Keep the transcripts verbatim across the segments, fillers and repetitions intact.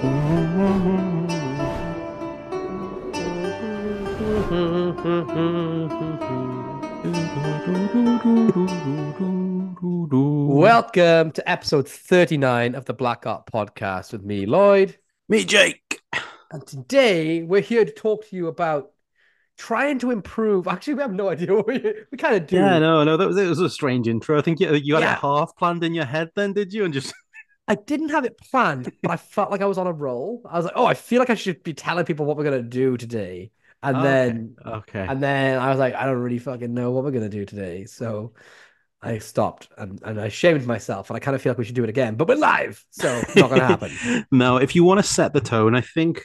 Welcome to episode thirty-nine of the Black Art Podcast with me, Lloyd. Me, Jake. And today we're here to talk to you about trying to improve. Actually, we have no idea what we, we kind of Yeah, do. no, no, that was it was a strange intro. I think you, you had it Yeah, half planned in your head then, did you? And just I didn't have it planned, but I felt like I was on a roll. I was like, oh, I feel like I should be telling people what we're going to do today. And okay, then, okay. and then I was like, I don't really fucking know what we're going to do today. So I stopped and, and I shamed myself. And I kind of feel like we should do it again, but we're live. So not going to happen. No, if you want to set the tone, I think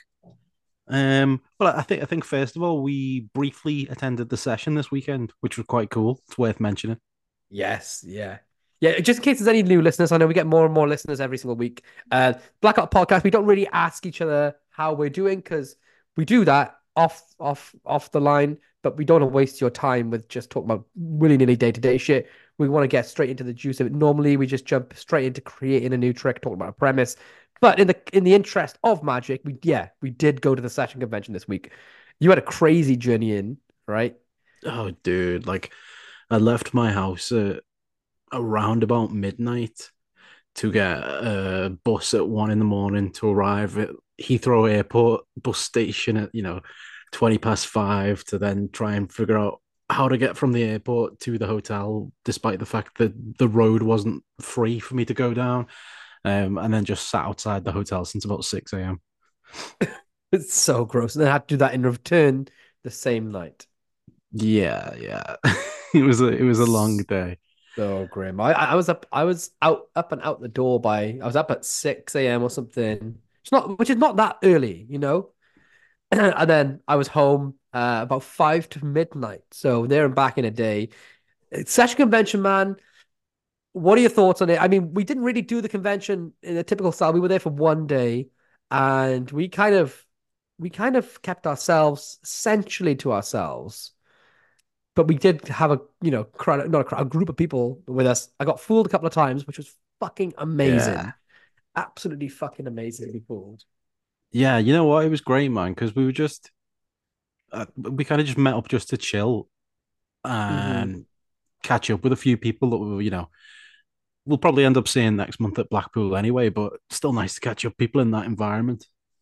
um well I think I think first of all we briefly attended the session this weekend, which was quite cool. It's worth mentioning. Yes, yeah. Yeah, just in case there's any new listeners, I know we get more and more listeners every single week. Uh, Black Out Podcast, we don't really ask each other how we're doing because we do that off off off the line, but we don't want to waste your time with just talking about willy-nilly day-to-day shit. We want to get straight into the juice of it. Normally, we just jump straight into creating a new trick, talking about a premise. But in the in the interest of magic, we yeah, we did go to the session convention this week. You had a crazy journey in, right? Oh, dude, like I left my house uh, around about midnight to get a bus at one in the morning to arrive at Heathrow Airport bus station at, you know, twenty past five to then try and figure out how to get from the airport to the hotel, despite the fact that the road wasn't free for me to go down. Um, and then just sat outside the hotel since about six a m. It's so gross. And then I had to do that in return the same night. Yeah, yeah. it was a it was a long day. So grim. I I was up I was out up and out the door by I was up at six a m or something. It's not which is not that early, you know? And then I was home uh, about five to midnight. So there and back in a day. Session convention, man. What are your thoughts on it? I mean, we didn't really do the convention in a typical style. We were there for one day and we kind of we kind of kept ourselves essentially to ourselves. But we did have a, you know, crowd, not a crowd, a group of people with us. I got fooled a couple of times, which was fucking Yeah. amazing. Absolutely fucking amazingly fooled. Yeah, you know what? It was great, man, because we were just uh, we kind of just met up just to chill Hmm. and catch up with a few people that we, you know, we'll probably end up seeing next month at Blackpool anyway, but still nice to catch up people in that environment.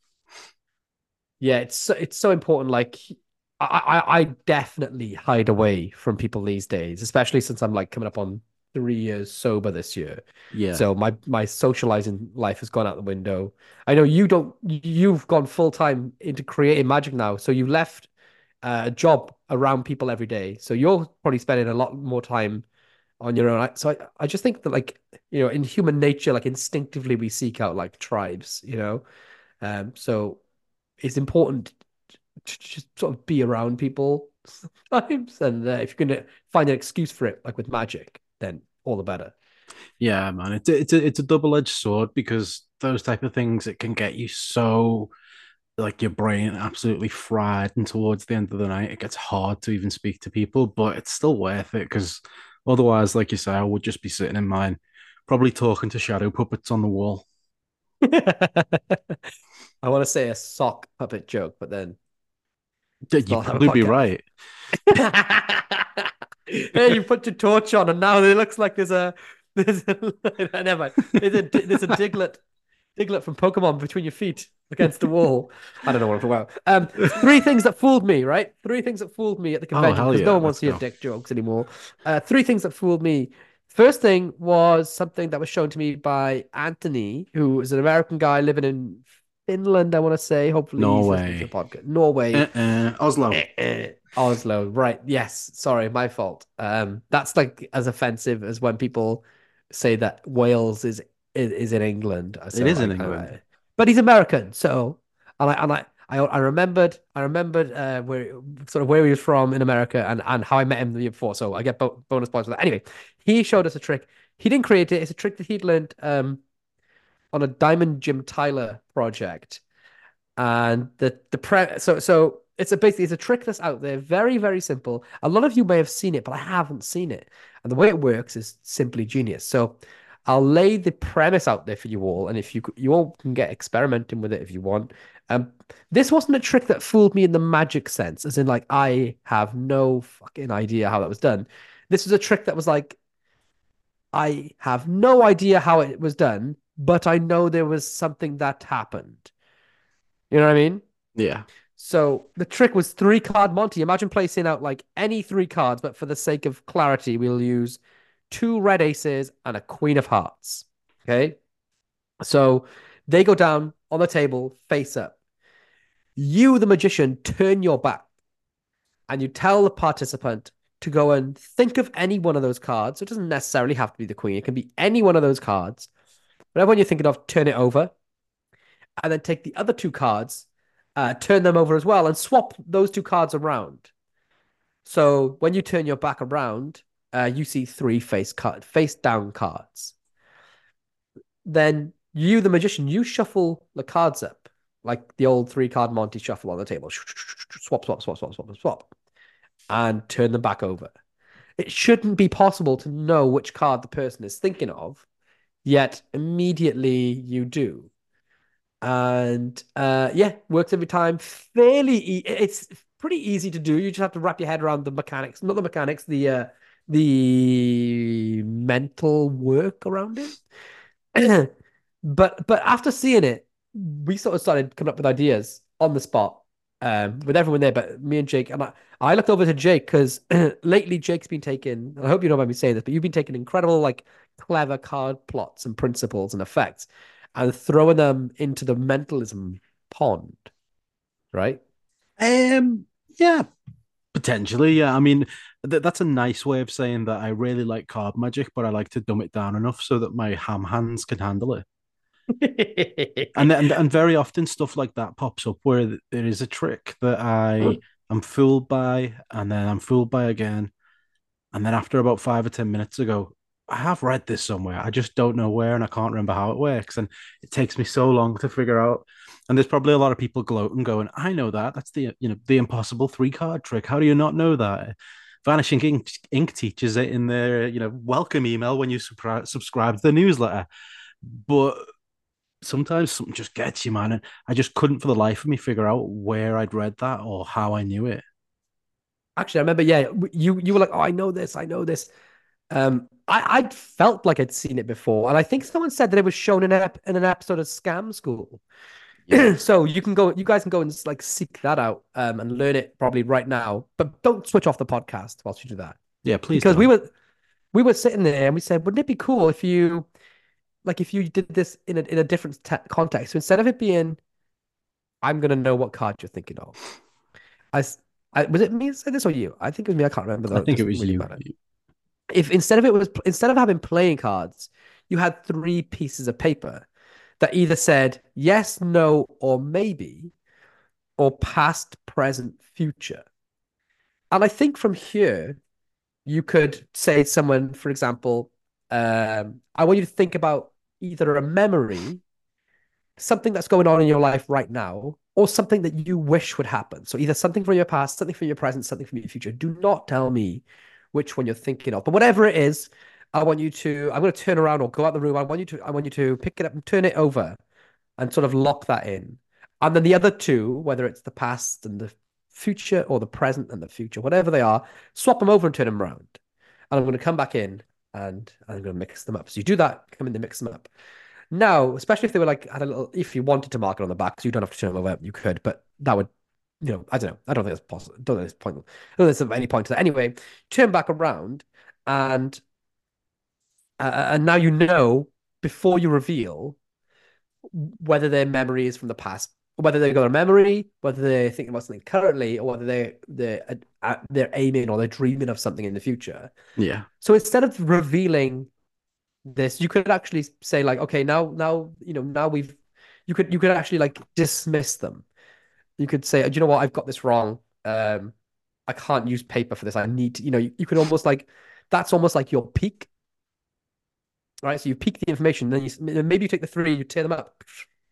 Yeah, it's so, it's so important. Like, I, I I definitely hide away from people these days, especially since I'm like coming up on three years sober this year. Yeah. So my my socializing life has gone out the window. I know you don't. You've gone full time into creating magic now, so you left uh, a job around people every day. So you're probably spending a lot more time on your own. So I, I just think that like, you know, in human nature, like instinctively we seek out like tribes, you know. Um, so it's important to just sort of be around people sometimes. And uh, if you're gonna find an excuse for it, like with magic, then all the better. Yeah, man. It's a, it's a, it's a double-edged sword because those type of things it can get you so like your brain absolutely fried, and towards the end of the night it gets hard to even speak to people, but it's still worth it because otherwise, like you say, I would just be sitting in mine, probably talking to shadow puppets on the wall. I want to say a sock puppet joke, but then Yeah, it's you'd not have a probably be podcast. right. Hey, you put your torch on, and now it looks like there's a there's a never mind. There's a there's a Diglett Diglett from Pokemon between your feet against the wall. I don't know what I'm talking about. Um, three things that fooled me, right? Three things that fooled me at the Oh, convention hell because no yeah, one wants let's to hear go. dick jokes anymore. Uh, three things that fooled me. First thing was something that was shown to me by Anthony, who is an American guy living in Finland, I want to say. Hopefully, he's listening to the Norway. podcast. Norway. Uh-uh. Oslo. Eh, eh. Oslo, right. Yes, sorry, my fault. Um, that's like as offensive as when people say that Wales is is, is in England. It So is I in kind England. of, but he's American. So and I and I I, I remembered I remembered uh where sort of where he was from in America and and how I met him the year before. So I get bo bonus points for that. Anyway, he showed us a trick. He didn't create it. It's a trick that he'd learned um on a Diamond Jim Tyler project. And the the pre so so it's a basically it's a trick that's out there, very, very simple. A lot of you may have seen it, but I haven't seen it. And the way it works is simply genius. So I'll lay the premise out there for you all, and if you you all can get experimenting with it if you want. Um, this wasn't a trick that fooled me in the magic sense, as in like I have no fucking idea how that was done. This was a trick that was like I have no idea how it was done, but I know there was something that happened. You know what I mean? Yeah. So the trick was three card Monty. Imagine placing out like any three cards, but for the sake of clarity, we'll use two red aces and a queen of hearts. Okay. So they go down on the table face up. You, the magician, turn your back and you tell the participant to go and think of any one of those cards. So it doesn't necessarily have to be the queen, it can be any one of those cards. Whatever one you're thinking of, turn it over and then take the other two cards, uh, turn them over as well, and swap those two cards around. So when you turn your back around, uh, you see three face card, face down cards. Then you, the magician, you shuffle the cards up like the old three card Monty shuffle on the table. Swap, swap, swap, swap, swap, swap, and turn them back over. It shouldn't be possible to know which card the person is thinking of, yet immediately you do. And uh, yeah, works every time. Fairly, e- it's pretty easy to do. You just have to wrap your head around the mechanics, not the mechanics, the uh, the mental work around it. but but after seeing it, we sort of started coming up with ideas on the spot um, with everyone there. But me and Jake, and I, I looked over to Jake because lately Jake's been taking. I hope you know about me saying this, but you've been taking incredible, like clever card plots and principles and effects and throwing them into the mentalism pond, right? Um, yeah, potentially. Yeah. I mean, th- that's a nice way of saying that I really like card magic, but I like to dumb it down enough so that my ham hands can handle it. And and and very often stuff like that pops up where there is a trick that I am fooled by, and then I'm fooled by again, and then after about five or ten minutes ago, I have read this somewhere. I just don't know where, and I can't remember how it works, and it takes me so long to figure out. And there's probably a lot of people gloating, going, "I know that. That's the you know the impossible three card trick. How do you not know that?" Vanishing Ink, Ink teaches it in their you know welcome email when you subscribe to the newsletter, but sometimes something just gets you, man. And I just couldn't for the life of me figure out where I'd read that or how I knew it. Actually, I remember, yeah, you you were like, "Oh, I know this, I know this." Um, I I'd felt like I'd seen it before, and I think someone said that it was shown in an ep in an episode of Scam School. Yeah. So you can go, you guys can go and like seek that out, um, and learn it probably right now. But don't switch off the podcast whilst you do that, Yeah, please because we don't. were we were sitting there and we said, wouldn't it be cool if you like if you did this in a in a different te context? So instead of it being, I'm gonna know what card you're thinking of. I, I was it me that said this or you? I think it was me. I can't remember I though. It think it doesn't was really you. matter. If instead of it was instead of having playing cards, you had three pieces of paper that either said yes, no, or maybe, or past, present, future. And I think from here, you could say to someone, for example, um, I want you to think about either a memory, something that's going on in your life right now, or something that you wish would happen. So either something from your past, something from your present, something from your future. Do not tell me which one you're thinking of. But whatever it is, I want you to, I'm going to turn around or go out the room. I want you to, I want you to pick it up and turn it over and sort of lock that in. And then the other two, whether it's the past and the future or the present and the future, whatever they are, swap them over and turn them around. And I'm going to come back in and I'm going to mix them up. So you do that, come in to mix them up. Now, especially if they were like had a little, if you wanted to mark it on the back, so you don't have to turn them over, you could, but that would, you know, I don't know. I don't think it's possible. I don't think it's pointless. I don't think there's any point to that. Anyway, turn back around and uh, and now you know before you reveal whether their memory is from the past, whether they've got a memory, whether they're thinking about something currently, or whether they're they're uh, they're aiming or they're dreaming of something in the future. Yeah. So instead of revealing this, you could actually say like, okay, now now you know now we've you could you could actually like dismiss them. You could say, do you know what, I've got this wrong. Um, I can't use paper for this. I need to, you know, you, you could almost like that's almost like your peak, right? So you peak the information, then you maybe you take the three, you tear them up,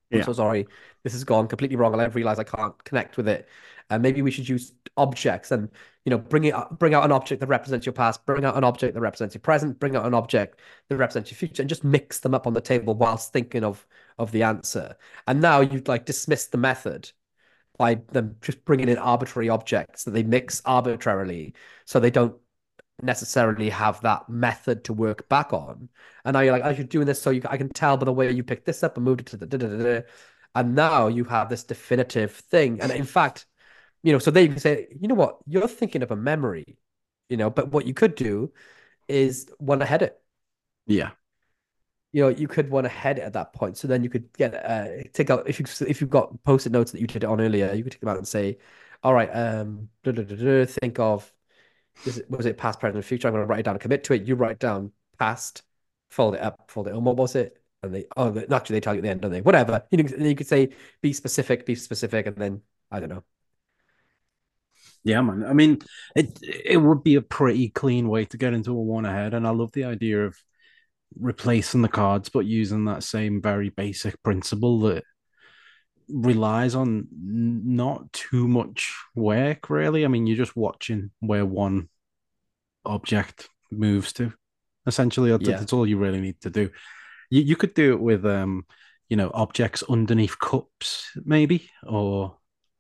I'm Yeah. so sorry. This has gone completely wrong, and I realize I can't connect with it. And maybe we should use objects and you know bring it up, bring out an object that represents your past, bring out an object that represents your present, bring out an object that represents your future, and just mix them up on the table whilst thinking of of the answer. And now you've like dismissed the method by them just bringing in arbitrary objects that they mix arbitrarily, so they don't necessarily have that method to work back on. And now you're like, oh, you're doing this, so you I can tell by the way you picked this up and moved it to the da da da da. And now you have this definitive thing. And in fact, you know, so they can say, you know what, you're thinking of a memory, you know, but what you could do is want to head it. Yeah. You know, you could want to head it at that point. So then you could get uh take out if you if you've got post-it notes that you did it on earlier, you could take them out and say, all right, um, da, da, da, da, think of this was it past, present, future? I'm going to write it down and commit to it. You write down past, fold it up, fold it on. What was it? And they, oh, actually, they tell you at the end, don't they? Whatever. You know, you could say, be specific, be specific, and then I don't know. Yeah, man. I mean, it it would be a pretty clean way to get into a one ahead, and I love the idea of replacing the cards, but using that same very basic principle that relies on not too much work, really. I mean, you're just watching where one object moves to. Essentially, that's, Yeah. that's all you really need to do. You you could do it with um, you know, objects underneath cups, maybe, or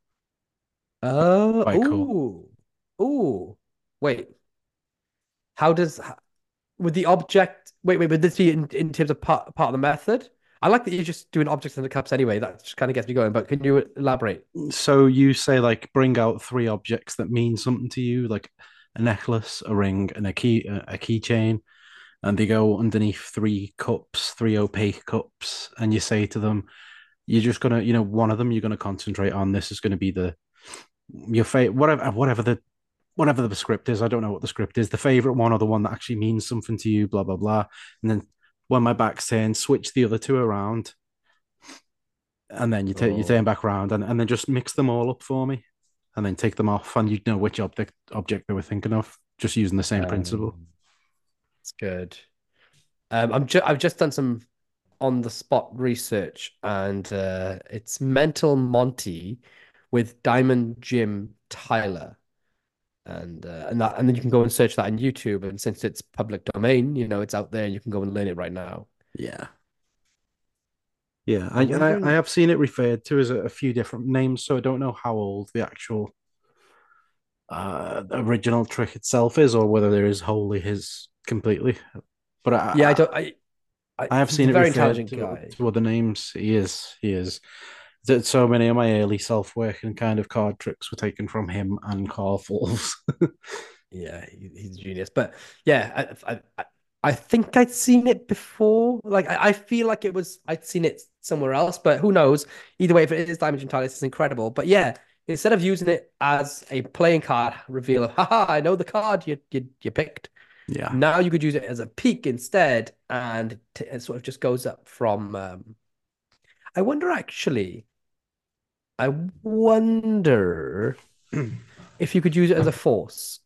Uh, quite cool. ooh, ooh. Wait, how does with the object? Wait, wait, would this be in, in terms of part part of the method? I like that you're just doing objects in the cups anyway. That just kind of gets me going. But can you elaborate? So you say like bring out three objects that mean something to you, like a necklace, a ring, and a key a keychain, and they go underneath three cups, three opaque cups, and you say to them, you're just gonna, you know, one of them you're gonna concentrate on. This is gonna be the your favorite, whatever, whatever the whatever the script is. I don't know what the script is. The favorite one or the one that actually means something to you. Blah blah blah. And then when my back's turned, switch the other two around, and then you take you turn Oh, back around, and, and then just mix them all up for me, and then take them off, and you'd know which object object they were thinking of, just using the same principle. um, it's good. Um, I'm just I've just done some on the spot research, and uh, it's Mental Monty with Diamond Jim Tyler, and uh, and that and then you can go and search that on YouTube, and since it's public domain, you know it's out there, and you can go and learn it right now. Yeah, yeah. I I'm I, I wondering, have seen it referred to as a, a few different names, so I don't know how old the actual uh original trick itself is, or whether there is wholly his completely. But yeah, I I don't, I, I I have he's seen a it very referred intelligent to guy. to other names. He is he is. That so many of my early self working kind of card tricks were taken from him and Carl Falls. Yeah, he, he's a genius. But yeah, I, I, I think I'd seen it before. Like, I, I feel like it was I'd seen it somewhere else, but who knows? Either way, if it is Diamond Gym it's incredible. But yeah, instead of using it as a playing card reveal of, haha, I know the card you you, you picked. Yeah. Now you could use it as a peak instead, and t- it sort of just goes up from. Um, I wonder actually. I wonder if you could use it as a force.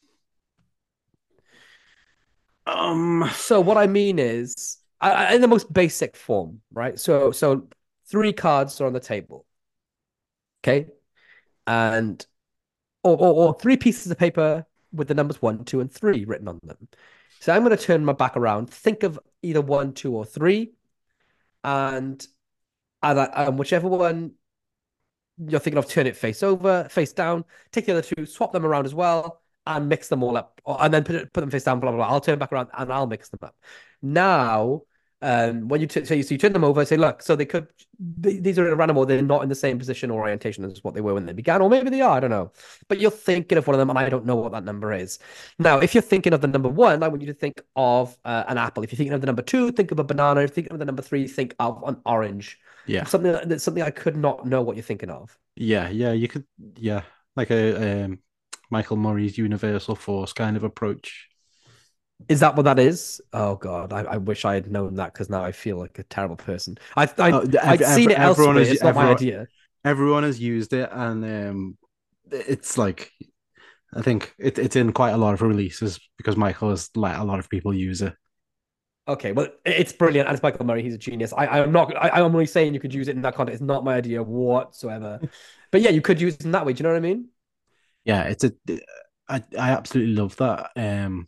Um. So what I mean is, I, in the most basic form, right? So so three cards are on the table, okay, and or, or, or three pieces of paper with the numbers one, two, and three written on them. So I'm going to turn my back around, think of either one, two, or three, and and, I, and whichever one you're thinking of, turn it face over, face down, take the other two, swap them around as well, and mix them all up, and then put it, put them face down. Blah blah blah. I'll turn back around and I'll mix them up. Now, um, when you t- so you so you turn them over, say, look, so they could these are in a random order. They're not in the same position or orientation as what they were when they began, or maybe they are. I don't know. But you're thinking of one of them, and I don't know what that number is. Now, if you're thinking of the number one, I want you to think of uh, an apple. If you're thinking of the number two, think of a banana. If you're thinking of the number three, think of an orange. Yeah. Something that's something I could not know what you're thinking of. Yeah. Yeah. You could. Yeah. Like a um, Michael Murray's universal force kind of approach. Is that what that is? Oh God, I, I wish I had known that because now I feel like a terrible person. I I Oh, I'd ev- seen ev- it everyone elsewhere. has It's not my everyone idea. everyone has used it, and um, it's like I think it, it's in quite a lot of releases because Michael has let a lot of people use it. Okay, well, it's brilliant, and it's Michael Murray. He's a genius. I, I'm not. I, I'm only saying you could use it in that context. It's not my idea whatsoever. But yeah, you could use it in that way. Do you know what I mean? Yeah, it's a. I I absolutely love that. Um,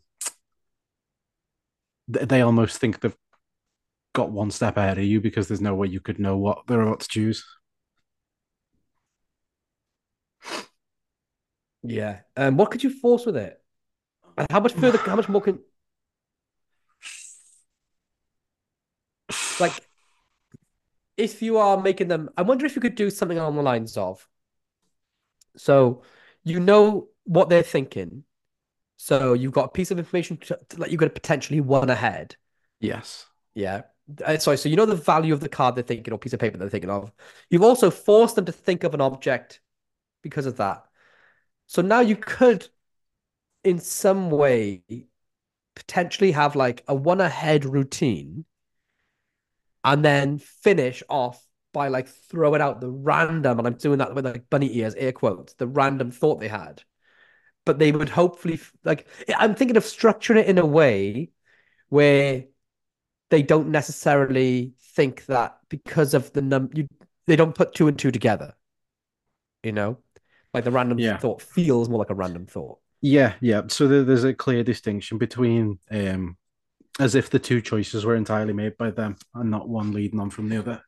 they almost think they've got one step ahead of you because there's no way you could know what they're about to choose. Yeah. Um, what could you force with it? And how much further? How much more can like if you are making them? I wonder if you could do something along the lines of so you know what they're thinking. So you've got a piece of information to, to let you get potentially one ahead. Yes. Yeah. Uh, sorry. So you know the value of the card they're thinking or piece of paper they're thinking of. You've also forced them to think of an object because of that. So now you could, in some way, potentially have like a one ahead routine and then finish off by like throwing out the random, and I'm doing that with like bunny ears, air quotes, the random thought they had. But they would hopefully like I'm thinking of structuring it in a way where they don't necessarily think that because of the num you they don't put two and two together, you know? Like the random Yeah. thought feels more like a random thought. Yeah, yeah. So there, there's a clear distinction between um, as if the two choices were entirely made by them and not one leading on from the other.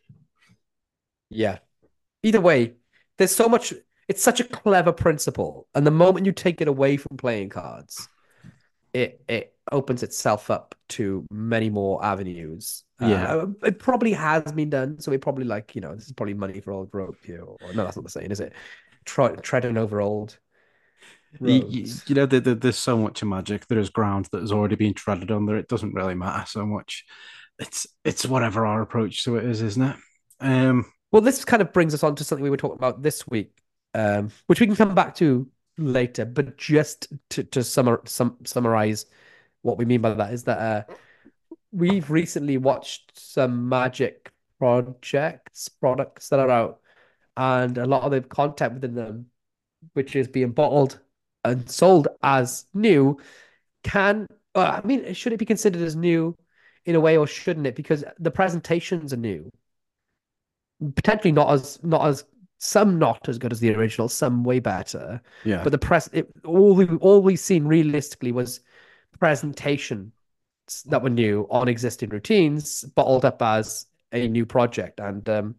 Yeah. Either way, there's so much it's such a clever principle. And the moment you take it away from playing cards, it it opens itself up to many more avenues. Yeah. Uh, it probably has been done, so we probably like you know this is probably money for old rope here. Or no, that's not the saying, is it? Try, treading over old You, you, roads. you know, there, there- there's so much magic. There is ground that has already been treaded under. It doesn't really matter so much. It's it's whatever our approach to it is, isn't it? Um, Well, this kind of brings us on to something we were talking about this week, um, which we can come back to later. But just to to summar, sum, summarize what we mean by that is that uh, we've recently watched some magic projects, products that are out, and a lot of the content within them, which is being bottled and sold as new, can uh, I mean, should it be considered as new in a way, or shouldn't it? Because the presentations are new, potentially not as not as some not as good as the original, some way better. yeah, But the press, it, all we all we've seen realistically was presentation that were new on existing routines, bottled up as a new project. And um,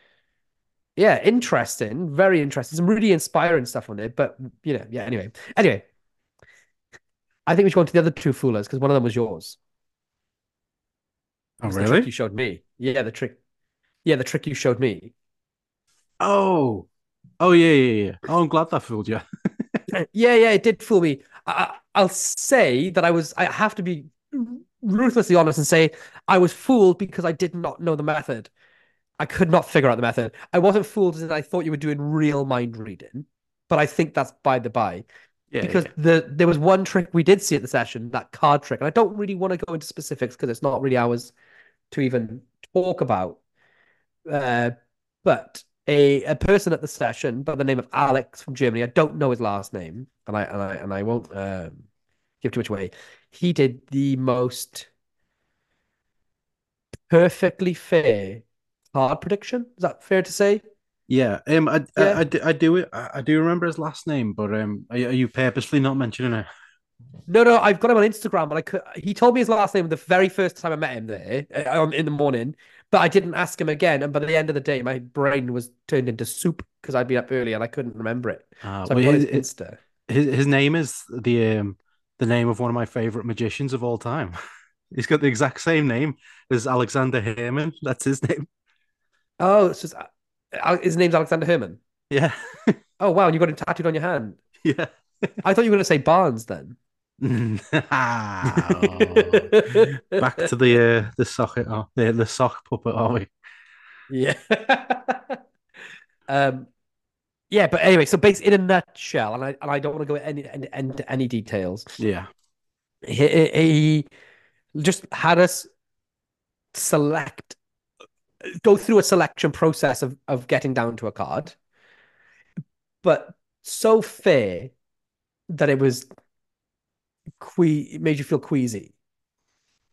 yeah, interesting, very interesting. Some really inspiring stuff on it. But you know, yeah. Anyway, anyway, I think we should go on to the other two foolers because one of them was yours. It Oh, was the trick really? you showed me. Yeah, the trick. Yeah, the trick you showed me. Oh, oh yeah, yeah, yeah. Oh, I'm glad that fooled you. Yeah, yeah, it did fool me. I, I'll say that I was. I have to be ruthlessly honest and say I was fooled because I did not know the method. I could not figure out the method. I wasn't fooled as in I thought you were doing real mind reading, but I think that's by the by. Yeah, Because yeah, the there was one trick we did see at the session, that card trick, and I don't really want to go into specifics because it's not really ours to even talk about. Uh, but a a person at the session by the name of Alex from Germany, I don't know his last name, and I and I and I won't um, give too much away. He did the most perfectly fair card prediction. Is that fair to say? yeah. Um, I, I, Yeah. I, do- I do it. I, I do remember his last name, but um, are, you- are you purposely not mentioning it? No, no, I've got him on Instagram, and I could. He told me his last name the very first time I met him there uh, um, in the morning, but I didn't ask him again. And by the end of the day, my brain was turned into soup because I'd been up early and I couldn't remember it. Uh, So I've well, got his his, Insta. his his name is the um the name of one of my favorite magicians of all time. He's got the exact same name as Alexander Herman. That's his name. Oh, it's just uh, his name's Alexander Herman. Yeah, Oh wow, and you got him tattooed on your hand. yeah. I thought you were going to say Barnes then. Oh, back to the uh, the socket, oh, the the sock puppet, are we? Yeah. um. Yeah, but anyway, so basically, in a nutshell, and I and I don't want to go any, any into any details. Yeah, He, he just had us select, go through a selection process of of getting down to a card, but so fair that it was que- it made you feel queasy.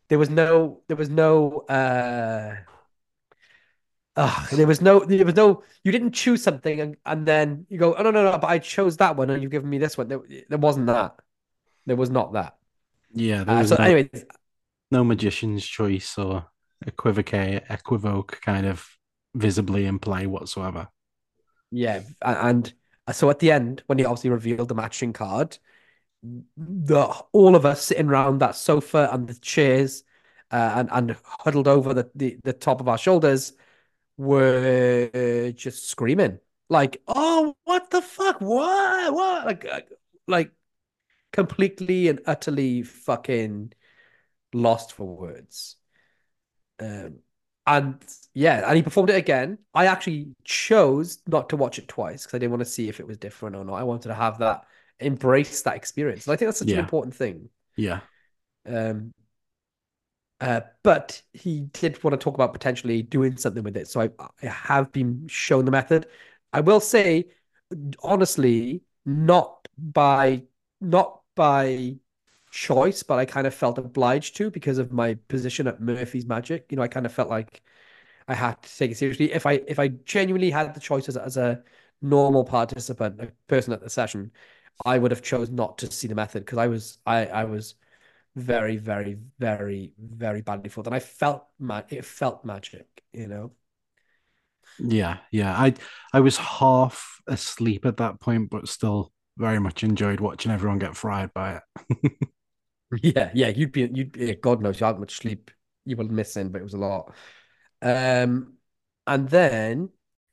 there was no there was no uh ugh, there was no there was no you didn't choose something and, and then you go, oh no no no, but I chose that one and you've given me this one. There, there wasn't that. There was not that. Yeah, there Uh, was so no anyways, no magician's choice or equivocate, equivoke kind of visibly in play whatsoever. yeah, and, and so at the end, when he obviously revealed the matching card, the all of us sitting around that sofa and the chairs, uh, and and huddled over the, the the top of our shoulders were just screaming like, "Oh, what the fuck? What? What?" Like, uh, like completely and utterly fucking lost for words. Um, and yeah, and he performed it again. I actually chose not to watch it twice because I didn't want to see if it was different or not. I wanted to have that embrace that experience. And I think that's such an Yeah, important thing. yeah, Um, uh, but he did want to talk about potentially doing something with it. So I, I have been shown the method. I will say, honestly, not by not by choice, but I kind of felt obliged to because of my position at Murphy's Magic. You know, I kind of felt like I had to take it seriously. If I if I genuinely had the choice as, as a normal participant, a person at the session, I would have chose not to see the method because I was I I was very, very, very, very badly fooled. And I felt ma it felt magic, you know? yeah, yeah. I I was half asleep at that point, but still very much enjoyed watching everyone get fried by it. Yeah, yeah, you'd be you'd be, God knows how much sleep you were missing, but it was a lot. Um, and then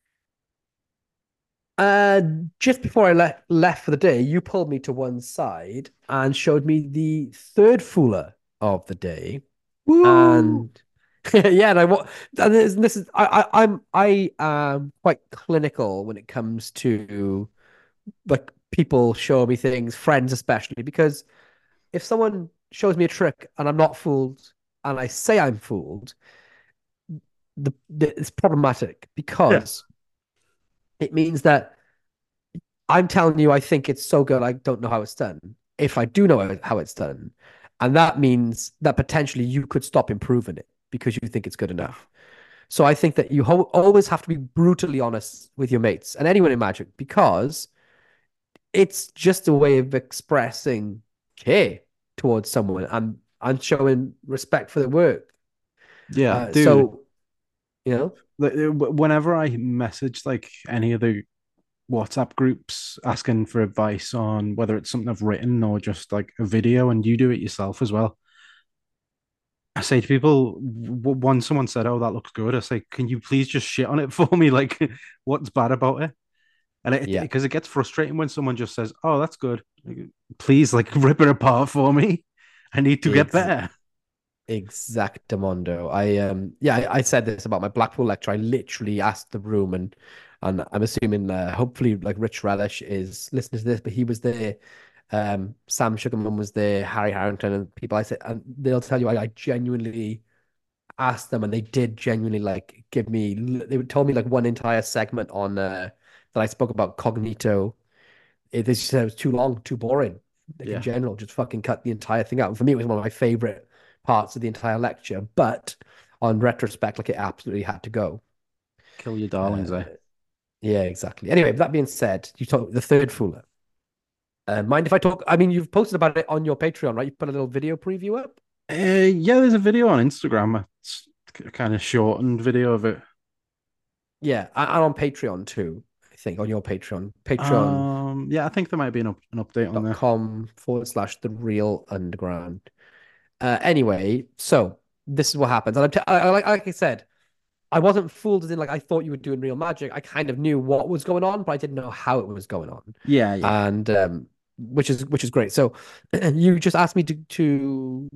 uh just before I left left for the day, you pulled me to one side and showed me the third fooler of the day. Woo! And yeah, and I what and this, this is I, I I'm I am quite clinical when it comes to like people show me things, friends especially, because if someone shows me a trick and I'm not fooled and I say I'm fooled, the, the it's problematic Yeah, because it means that I'm telling you I think it's so good I don't know how it's done. If I do know how it's done, and that means that potentially you could stop improving it because you think it's good yeah, enough. So I think that you ho- always have to be brutally honest with your mates and anyone in Magic because it's just a way of expressing care towards someone and and showing respect for their work. yeah, Uh, dude. so you know, like, uh, Whenever I message like any of the WhatsApp groups asking for advice on whether it's something I've written or just like a video, and you do it yourself as well, I say to people, w- once someone said, "Oh, that looks good," I say, "Can you please just shit on it for me? Like, what's bad about it?" And it yeah, because it, it gets frustrating when someone just says, "Oh, that's good." Like, please, like, rip it apart for me. I need to get ex better. exactamundo. I um yeah, I, I said this about my Blackpool lecture. I literally asked the room and and I'm assuming uh, hopefully like Rich Relish is listening to this, but he was there. Um, Sam Sugarman was there, Harry Harrington, and people I said, and they'll tell you I, I genuinely asked them and they did genuinely like give me they told me like one entire segment on uh that I spoke about Cognito. It, they just said it was too long, too boring. Like in Yeah, general, just fucking cut the entire thing out. And for me, it was one of my favorite parts of the entire lecture. But on retrospect, like it absolutely had to go. kill your darlings, Uh, eh? yeah, exactly. Anyway, that being said, you talk the third fooler. Uh, mind if I talk? I mean, you've posted about it on your Patreon, right? You put a little video preview up. Uh, yeah, there's a video on Instagram. It's a kind of shortened video of it. Yeah, and on Patreon too. I think on your Patreon, Patreon Um, yeah, I think there might be an, up, an update on dot there. com forward slash the real underground. Uh, anyway, so this is what happens. And I'm t- I, like, like I said, I wasn't fooled as in like I thought you were doing real magic. I kind of knew what was going on, but I didn't know how it was going on. Yeah, yeah. And um, which is which is great. So you just asked me to to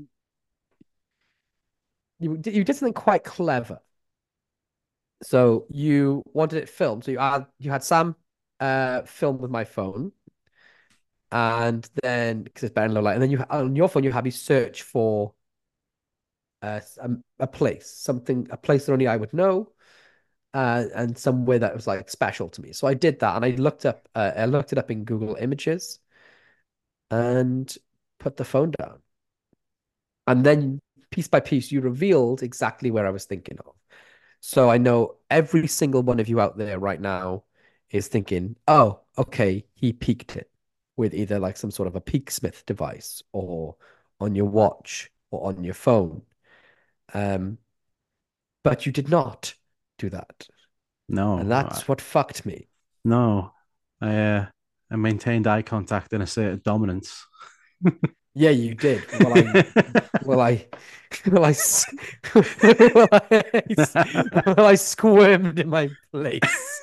you you did something quite clever. So you wanted it filmed. So you had you had Sam uh film with my phone, and then because it's better in low light, and then you on your phone you have you search for uh, a, a place, something, a place that only I would know, uh, and somewhere that was like special to me. So I did that, and I looked up, uh, I looked it up in Google Images, and put the phone down, and then piece by piece, you revealed exactly where I was thinking of. So I know every single one of you out there right now is thinking, oh, okay, he peaked it with either like some sort of a Peaksmith device or on your watch or on your phone. Um, but you did not do that. And No, I- that's what fucked me. no. I uh, I maintained eye contact and a state of dominance. Yeah, you did. Well, I, well, I, well, I, s- well, I, s- well, I squirmed in my place.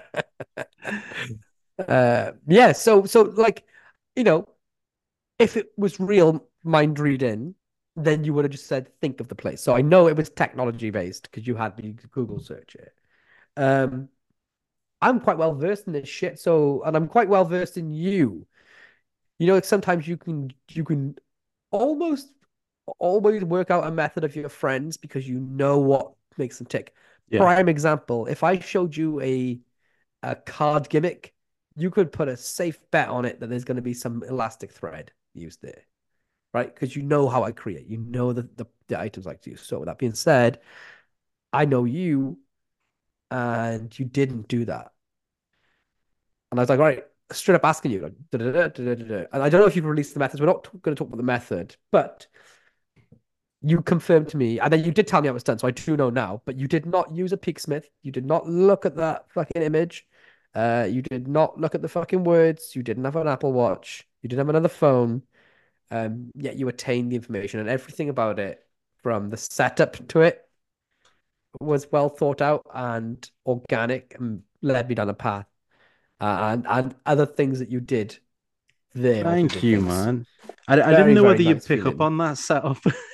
Uh, yeah. So, so like, you know, if it was real mind reading, then you would have just said, think of the place. So I know it was technology based because you had me Google search it. Um, I'm quite well versed in this shit. So, and I'm quite well versed in you. You know, like sometimes you can you can almost always work out a method of your friends because you know what makes them tick. Yeah, Prime example, if I showed you a a card gimmick, you could put a safe bet on it that there's going to be some elastic thread used there, right? Because you know how I create, you know the, the, the items I like to use. So with that being said, I know you and you didn't do that. And I was like, all right, straight up asking you, like, da, da, da, da, da, da. And I don't know if you've released the methods. We're not going to talk about the method, but you confirmed to me, and then you did tell me I was done, so I do know now. But you did not use a Peaksmith. You did not look at that fucking image. Uh, you did not look at the fucking words. You didn't have an Apple Watch. You didn't have another phone. Um, yet you attained the information and everything about it, from the setup to it, was well thought out and organic and led me down a path. Uh, and and other things that you did there also thank did you, things. man. I, I didn't Very, know very whether you'd nice pick up feeling. on that setup.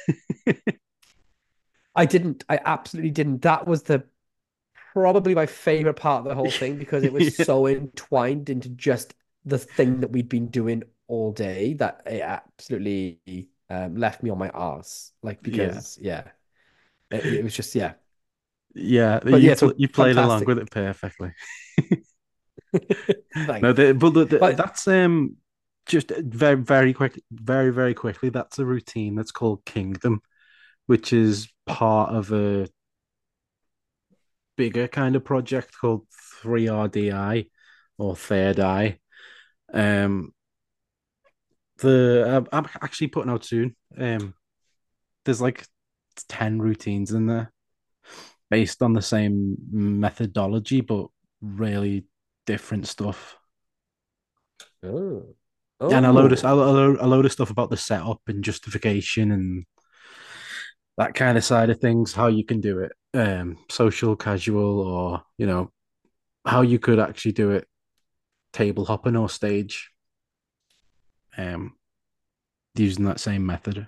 I didn't. I absolutely didn't. That was the probably my favorite part of the whole thing because it was Yeah, so entwined into just the thing that we'd been doing all day that it absolutely um, left me on my ass. Like, yeah, because, yeah, it, it was just, yeah. yeah. But You yeah, pl so you played along fantastic. with it perfectly. No, Thanks. the, but the, the, But that's um just very very quick, very very quickly. That's a routine that's called Kingdom, which is part of a bigger kind of project called three R D I or Third Eye. Um, the I'm I'm actually putting out soon. Um, there's like ten routines in there based on the same methodology, but really different stuff. oh, And a load of a oh, load, a load of stuff about the setup and justification and that kind of side of things, how you can do it, um, social, casual, or you know, how you could actually do it table hopping or stage, um, using that same method.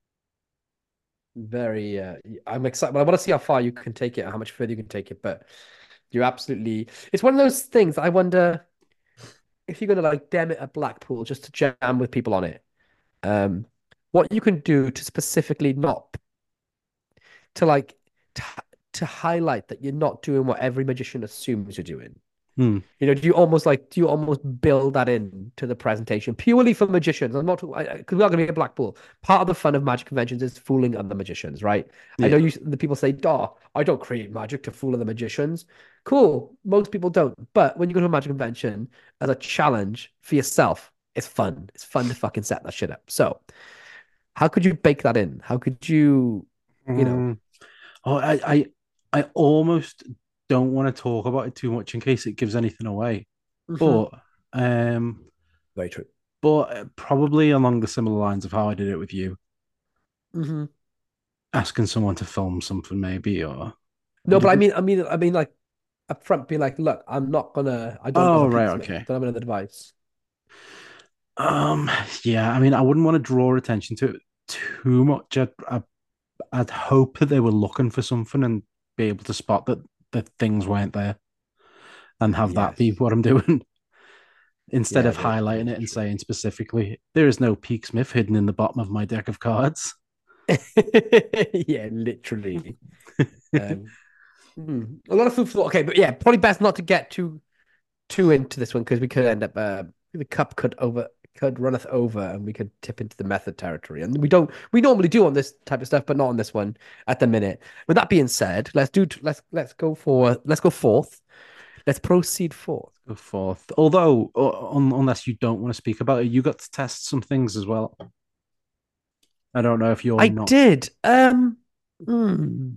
very. Uh, I'm excited. But I want to see how far you can take it, how much further you can take it. But you absolutely. It's one of those things. I wonder if you're gonna like dem it at Blackpool just to jam with people on it. Um, what you can do to specifically not to like to, to highlight that you're not doing what every magician assumes you're doing. Hmm. You know, do you almost like do you almost build that in to the presentation purely for magicians? I'm not because we're not going to be at Blackpool. Part of the fun of magic conventions is fooling other magicians, right? I know Yeah, you the people say, "Oh, I don't create magic to fool other magicians." Cool, most people don't. But when you go to a magic convention as a challenge for yourself, it's fun. It's fun to fucking set that shit up. So, how could you bake that in? How could you, you know? Mm. Oh, I, I, I almost don't want to talk about it too much in case it gives anything away. Mhm. But, um, Very true. but probably along the similar lines of how I did it with you, Hmm. asking someone to film something maybe, or No, but I mean, I mean, I mean, like upfront, be like, look, I'm not gonna, I don't have oh a right, Peaksmith, okay. don't have another device. Um, yeah, I mean, I wouldn't want to draw attention to it too much. I'd, I'd, I'd hope that they were looking for something and be able to spot that that things weren't there and have that be Yes. what I'm doing instead Yeah, of very, highlighting very it and true. saying specifically, there is no Peak Smith hidden in the bottom of my deck of cards. Yeah, literally. Um, hmm. A lot of food for thought. Okay, but yeah, probably best not to get too too into this one because we could end up uh, the cup could over could runneth over and we could tip into the method territory. And we don't we normally do on this type of stuff, but not on this one at the minute. With that being said, let's do let's let's go for let's go forth. Let's proceed forth. Go forth. Although, un- unless you don't want to speak about it, you got to test some things as well. I don't know if you're I not. did. Um hmm.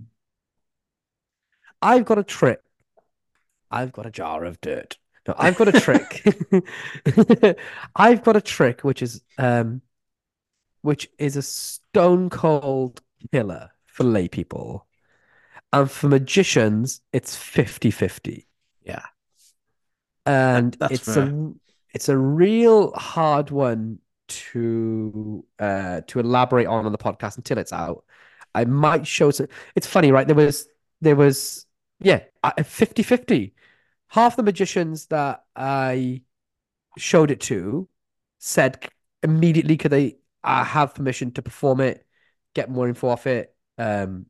I've got a trick. I've got a jar of dirt. No, I've got a trick. I've got a trick which is um which is a stone cold killer for lay people. And for magicians, it's fifty-fifty. Yeah, that, And that's it's fair. a it's a real hard one to uh to elaborate on on the podcast until it's out. I might show some. It's funny, right? There was there was yeah, fifty-fifty. Half the magicians that I showed it to said immediately could they uh, have permission to perform it, get more info off it. Um,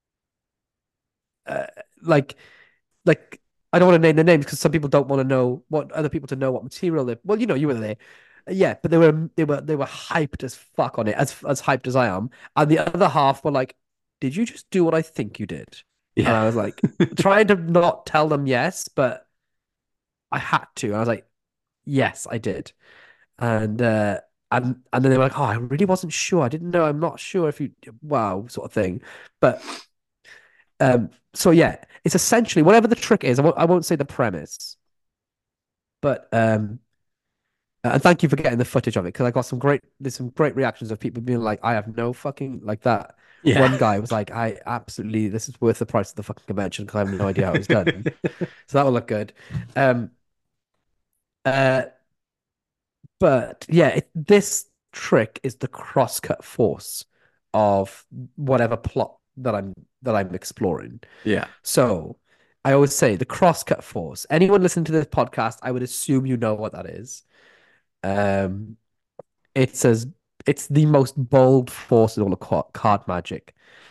uh, like like I don't want to name the names because some people don't want to know what other people to know what material they. Well, you know, you were there. Yeah, but they were they were they were hyped as fuck on it, as as hyped as I am. And the other half were like, "Did you just do what I think you did?" And Yeah. I was like, trying to not tell them yes, but I had to. And I was like, "Yes, I did." And uh and and then they were like, "Oh, I really wasn't sure. I didn't know. I'm not sure if you wow, sort of thing." But um, so yeah, it's essentially whatever the trick is. I won't, I won't say the premise, but um, and thank you for getting the footage of it because I got some great, there's some great reactions of people being like, I have no fucking like that. Yeah. One guy was like, I absolutely, this is worth the price of the fucking convention because I have no idea how it was done. So that will look good. Um, uh, but yeah, it, this trick is the crosscut force of whatever plot that I'm that I'm exploring. Yeah. So I always say the crosscut force. Anyone listening to this podcast, I would assume you know what that is. Um, it's as it's the most bold force in all of card magic.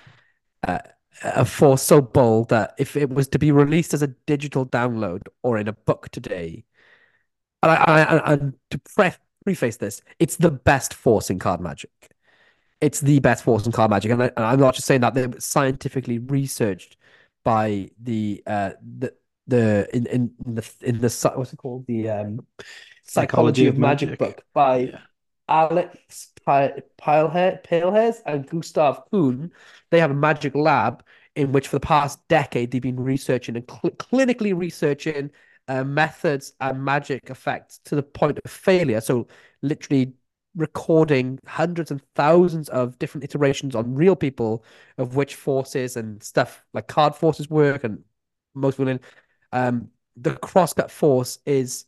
Uh, a force so bold that if it was to be released as a digital download or in a book today, and I, I and to pre preface this, it's the best force in card magic. It's the best force in card magic, and, I, and I'm not just saying that. They're scientifically researched by the uh the the in in the in the what's it called the um Psychology Psychology of of Magic Magic. book by Yeah. Alex Pilehair, Palehairs and Gustav Kuhn. They have a magic lab in which, for the past decade, they've been researching and cl clinically researching uh, methods and magic effects to the point of failure. So, literally recording hundreds and thousands of different iterations on real people of which forces and stuff like card forces work and most women. Um, the crosscut force is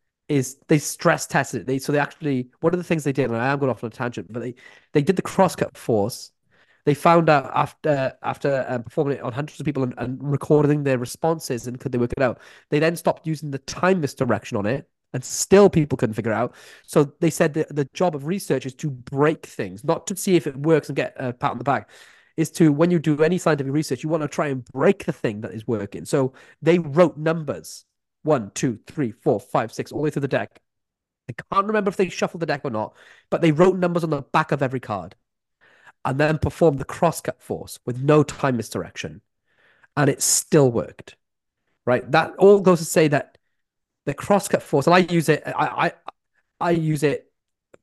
is they stress tested it. They so they actually one of the things they did, and I am going off on a tangent, but they they did the crosscut force. They found out after after um, performing it on hundreds of people and, and recording their responses and could they work it out. They then stopped using the time misdirection on it, and still people couldn't figure it out. So they said that the job of research is to break things, not to see if it works and get a pat on the back. Is to when you do any scientific research, you want to try and break the thing that is working. So they wrote numbers one, two, three, four, five, six, all the way through the deck. I can't remember if they shuffled the deck or not, but they wrote numbers on the back of every card and then performed the crosscut force with no time misdirection. And it still worked, right? That all goes to say that the crosscut force, and I use it, I, I, I use it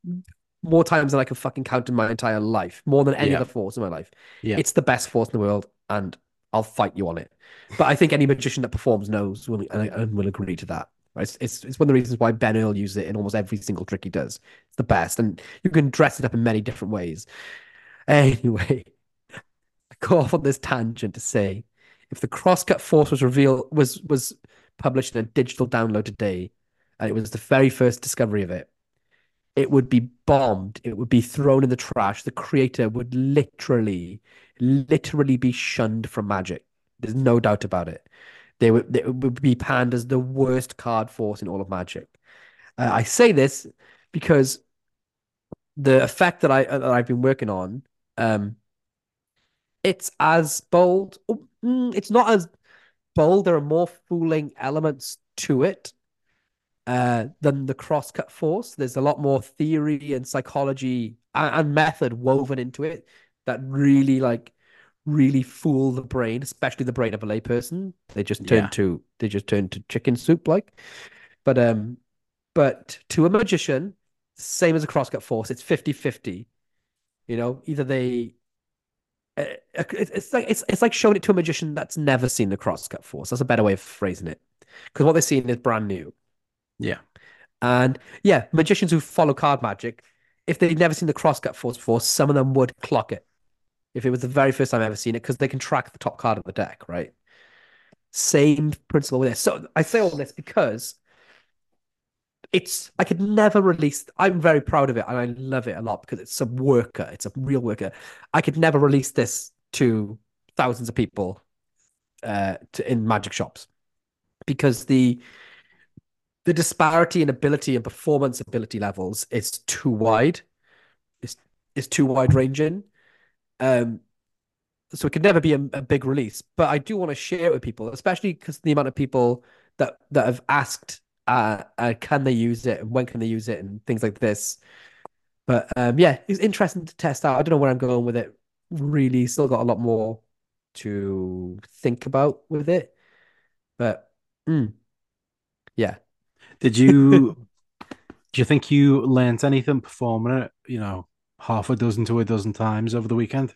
more times than I can fucking count in my entire life, more than any Yeah. other force in my life. Yeah. It's the best force in the world, and I'll fight you on it. But I think any magician that performs knows will, and, and will agree to that. Right? It's, it's it's one of the reasons why Ben Earl uses it in almost every single trick he does. It's the best, and you can dress it up in many different ways. Anyway, I go off on this tangent to say, if the crosscut force was revealed was was published in a digital download today, and it was the very first discovery of it, it would be bombed. It would be thrown in the trash. The creator would literally, literally be shunned from Magic. There's no doubt about it. They would, they would be panned as the worst card force in all of Magic. Uh, I say this because the effect that I that I've been working on, um, it's as bold. Oh, mm, It's not as bold. There are more fooling elements to it. uh, than the crosscut force. There's a lot more theory and psychology and, and method woven into it that really like really fool the brain, especially the brain of a layperson. They just turn Yeah. to they just turn to chicken soup like. But um, but to a magician, same as a crosscut force, it's fifty-fifty. You know, either they uh, it's like it's it's like showing it to a magician that's never seen the crosscut force. That's a better way of phrasing it. Because what they're seeing is brand new. Yeah. And yeah, magicians who follow card magic, if they've never seen the crosscut force before, some of them would clock it if it was the very first time I've ever seen it, because they can track the top card of the deck, right? Same principle with this. So I say all this because it's I could never release. I'm very proud of it and I love it a lot because it's a worker. It's a real worker. I could never release this to thousands of people uh, to, in magic shops because the the disparity in ability and performance ability levels is too wide. It's is too wide ranging. Um, so it could never be a, a big release. But I do want to share it with people, especially because the amount of people that that have asked, uh, uh, can they use it and when can they use it and things like this. But um, yeah, it's interesting to test out. I don't know where I'm going with it. Really, still got a lot more to think about with it. But mm, yeah. Did you do you think you learnt anything performing it, you know, half a dozen to a dozen times over the weekend?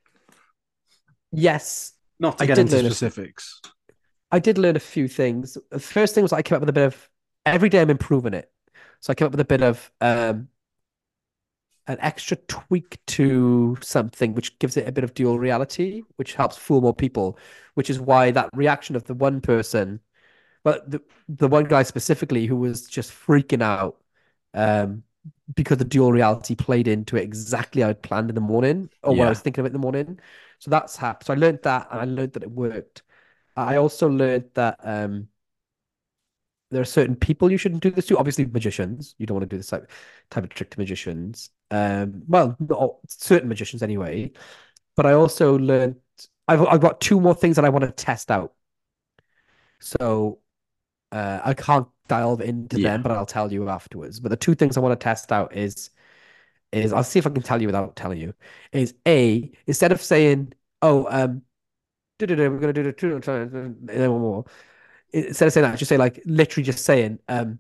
Yes, Not to I get did into learn a few. specifics. I did learn a few things. The first thing was I came up with a bit of every day I'm improving it. So I came up with a bit of um an extra tweak to something which gives it a bit of dual reality, which helps fool more people, which is why that reaction of the one person, but the the one guy specifically who was just freaking out um because the dual reality played into it exactly how I'd planned in the morning or what I Yeah. was thinking of it in the morning. So that's happened. So I learned that and I learned that it worked. I also learned that um there are certain people you shouldn't do this to. Obviously, magicians. You don't want to do this type, type of trick to magicians. Um, well, not all, certain magicians anyway. But I also learned I've I've got two more things that I want to test out. So uh, I can't delve into Yeah. them, but I'll tell you afterwards. But the two things I want to test out is is I'll see if I can tell you without telling you. Is A, instead of saying, "Oh, um, we're gonna do the two and then one more," instead of saying that, just say like literally just saying, um,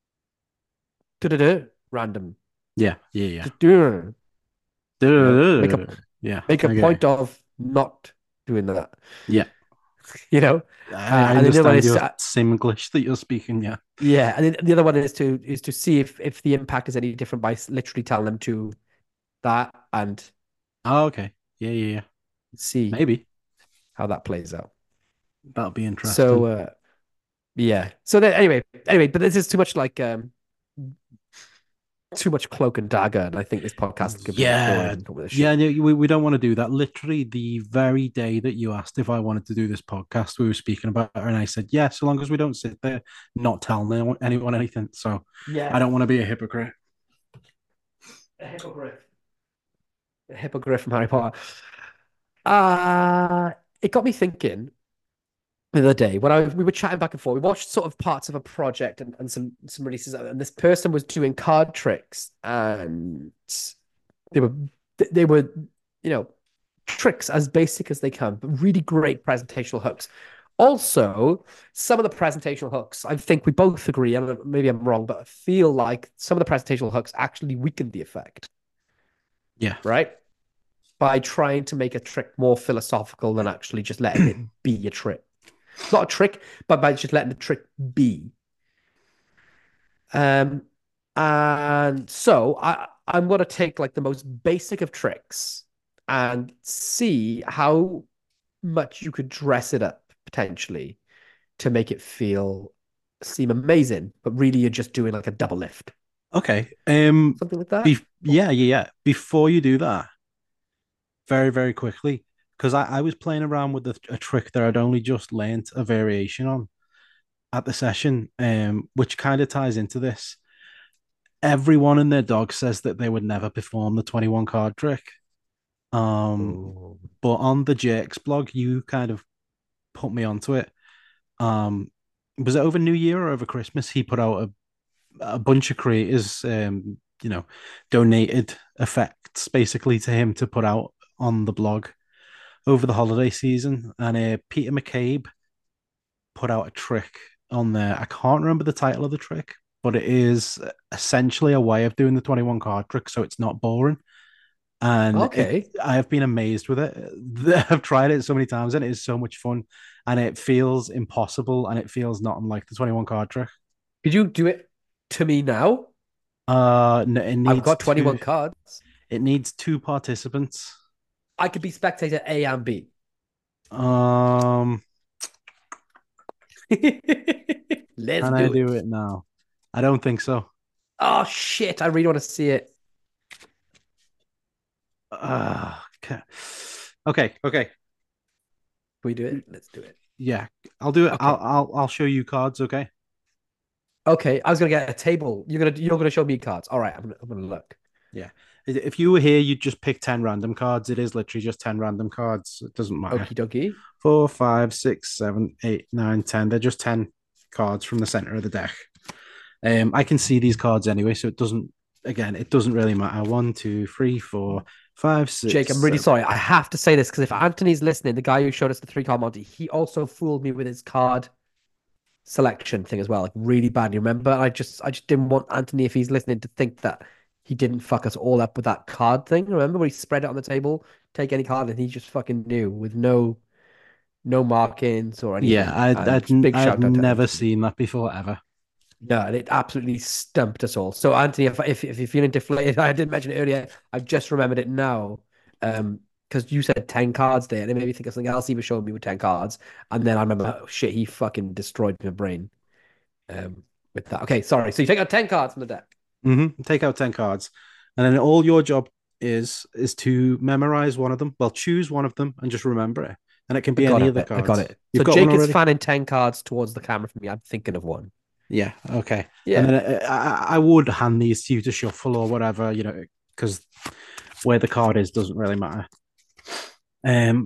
random. Yeah. Yeah. Yeah. Just do you know, make a Yeah. make a Okay. point of not doing that. Yeah. You know, I, uh, I and then the other one understand is your to, same English that you're speaking. Yeah. yeah, and then the other one is to is to see if if the impact is any different by literally telling them to that and Oh, okay. Yeah. Yeah. Yeah. see Maybe how that plays out. that'll be So interesting. uh, yeah. So then anyway, anyway, but this is too much like um too much cloak and dagger, and I think this podcast could be a bit Yeah. boring with this Yeah, shit. no, we, we don't want to do that. Literally, the very day that you asked if I wanted to do this podcast, we were speaking about it, and I said, yeah, so long as we don't sit there not telling anyone, anyone anything. So I Yeah, don't want to be a hypocrite. a hippogriff. A hippogriff from Harry Potter. Uh it got me thinking the other day when I we were chatting back and forth. We watched sort of parts of a project and, and some some releases, and this person was doing card tricks, and they were they were you know tricks as basic as they can, but really great presentational hooks. Also, some of the presentational hooks, I think we both agree, and maybe I'm wrong, but I feel like some of the presentational hooks actually weakened the effect, Yeah. right? By trying to make a trick more philosophical than actually just letting it be a trick. Not a trick, but by just letting the trick be. Um, and so I I'm gonna take like the most basic of tricks and see how much you could dress it up potentially to make it feel seem amazing, but really you're just doing like a double lift, Okay. Um. something like that. Be- yeah. Yeah. Yeah. Before you do that, very very quickly, because I, I was playing around with a, a trick that I'd only just learnt a variation on at the session, um, which kind of ties into this. Everyone and their dog says that they would never perform the twenty-one card trick. Um, Oh. but on the J X blog, you kind of put me onto it. Um, was it over New Year or over Christmas? He put out a bunch of creators, um, you know, donated effects basically to him to put out on the blog over the holiday season. And uh, Peter McCabe put out a trick on there. I can't remember the title of the trick, but it is essentially a way of doing the twenty-one card trick, so it's not boring. And it, Okay. I have been amazed with it. I've tried it so many times, and it is so much fun. And it feels impossible, and it feels not unlike the twenty-one card trick. Could you do it to me now? Uh, no, it I've needs got two. twenty-one cards. It needs two participants. I could be spectator A and B. Um, Let's can I do do it. it now? I don't think so. Oh shit! I really want to see it. Uh, okay, okay, okay. Can we do it? Let's do it. Yeah, I'll do it. I'll Okay. I'll I'll show you cards. Okay. Okay. I was gonna get a table. You're gonna you're gonna show me cards. All right. I'm gonna I'm gonna look. Yeah. If you were here, you'd just pick ten random cards. It is literally just ten random cards. It doesn't matter. Okie dokie. Four, five, six, seven, eight, nine, ten. They're just ten cards from the center of the deck. Um, I can see these cards anyway, so it doesn't. Again, it doesn't really matter. One, two, three, four, five, Jake, I'm six, really seven. sorry. I have to say this because if Anthony's listening, the guy who showed us the three card Monty, he also fooled me with his card selection thing as well, like really badly. Remember, I just I just didn't want Anthony, if he's listening, to think that he didn't fuck us all up with that card thing. Remember where he spread it on the table, take any card, and he just fucking knew with no no markings or Yeah, anything. I'd, And I'd big I'd shout out to never Anthony. seen that before ever. No, and it absolutely stumped us all. So Anthony, if if, if you're feeling deflated, I didn't mention it earlier. I've just remembered it now. Um, because you said ten cards there, and it made me think of something else he was showing me with ten cards. And then I remember, oh, shit, he fucking destroyed my brain. Um, with that. Okay, sorry. So you take out ten cards from the deck. Mm-hmm. Take out ten cards, and then all your job is is to memorize one of them. Well, choose one of them and just remember it. And it can I be got any of the it. I got cards. it. You've So got one Jake is already? fanning ten cards towards the camera for me. I'm thinking of one. Yeah. Okay. And Yeah. then uh, I, I would hand these to you to shuffle or whatever, you know, because where the card is doesn't really matter. Um,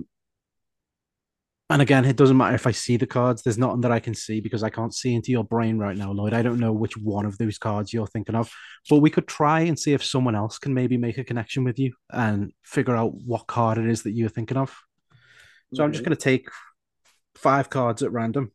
and again, it doesn't matter if I see the cards. There's nothing that I can see because I can't see into your brain right now, Lloyd. I don't know which one of those cards you're thinking of, but we could try and see if someone else can maybe make a connection with you and figure out what card it is that you're thinking of. So I'm just Mhm. going to take five cards at random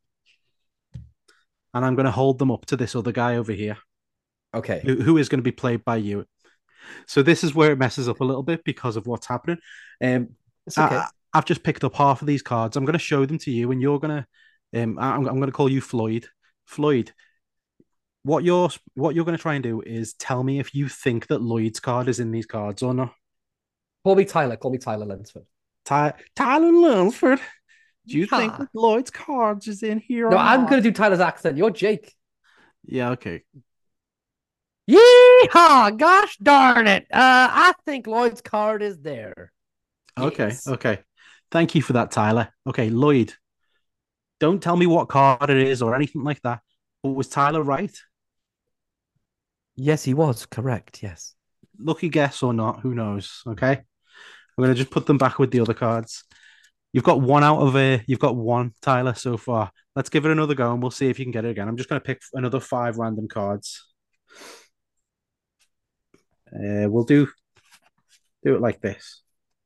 and I'm going to hold them up to this other guy over here Okay. who, who is going to be played by you. So this is where it messes up a little bit because of what's happening. Um, It's I, okay. I've just picked up half of these cards. I'm going to show them to you, and you're going to. Um, I'm, I'm going to call you Floyd. Floyd, what you're what you're going to try and do is tell me if you think that Lloyd's card is in these cards or not. Call me Tyler. Call me Tyler Lunsford. Ty, Tyler Lunsford, do you think Yeehaw. that Lloyd's cards is in here No, or I'm not? gonna do Tyler's accent. You're Jake. Yeah, okay, Yeehaw! Gosh darn it. Uh, I think Lloyd's card is there. okay, Yes. okay. Thank you for that, Tyler. Okay, Lloyd, don't tell me what card it is or anything like that. But was Tyler right? Yes, he was correct. Yes. Lucky guess or not, who knows? Okay. I'm gonna just put them back with the other cards. You've got one out of a you've got one, Tyler, so far. Let's give it another go and we'll see if you can get it again. I'm just gonna pick another five random cards. Uh, we'll do do it like this.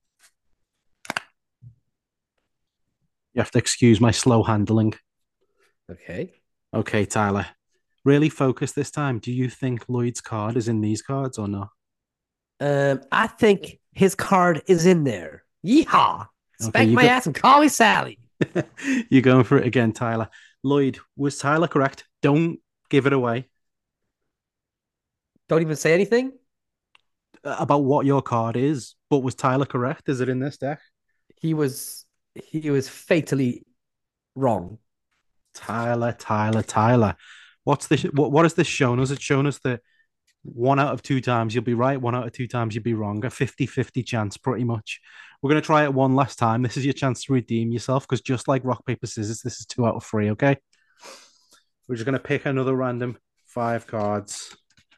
You have to excuse my slow handling. Okay. Okay, Tyler. Really focus this time. Do you think Lloyd's card is in these cards or not? Um, I think his card is in there. Yeehaw! Okay, Spank you my go. ass and call me Sally. You're going for it again, Tyler. Lloyd, was Tyler correct? Don't give it away Don't even say anything. about what your card is. But was Tyler correct? Is it in this deck? He was he was fatally wrong. Tyler, Tyler, Tyler. What's this? What, what has this shown us? It's shown us that one out of two times you'll be right, one out of two times you'll be wrong. A fifty-fifty chance, pretty much. We're going to try it one last time. This is your chance to redeem yourself because just like rock, paper, scissors, this is two out of three, okay? We're just going to pick another random five cards.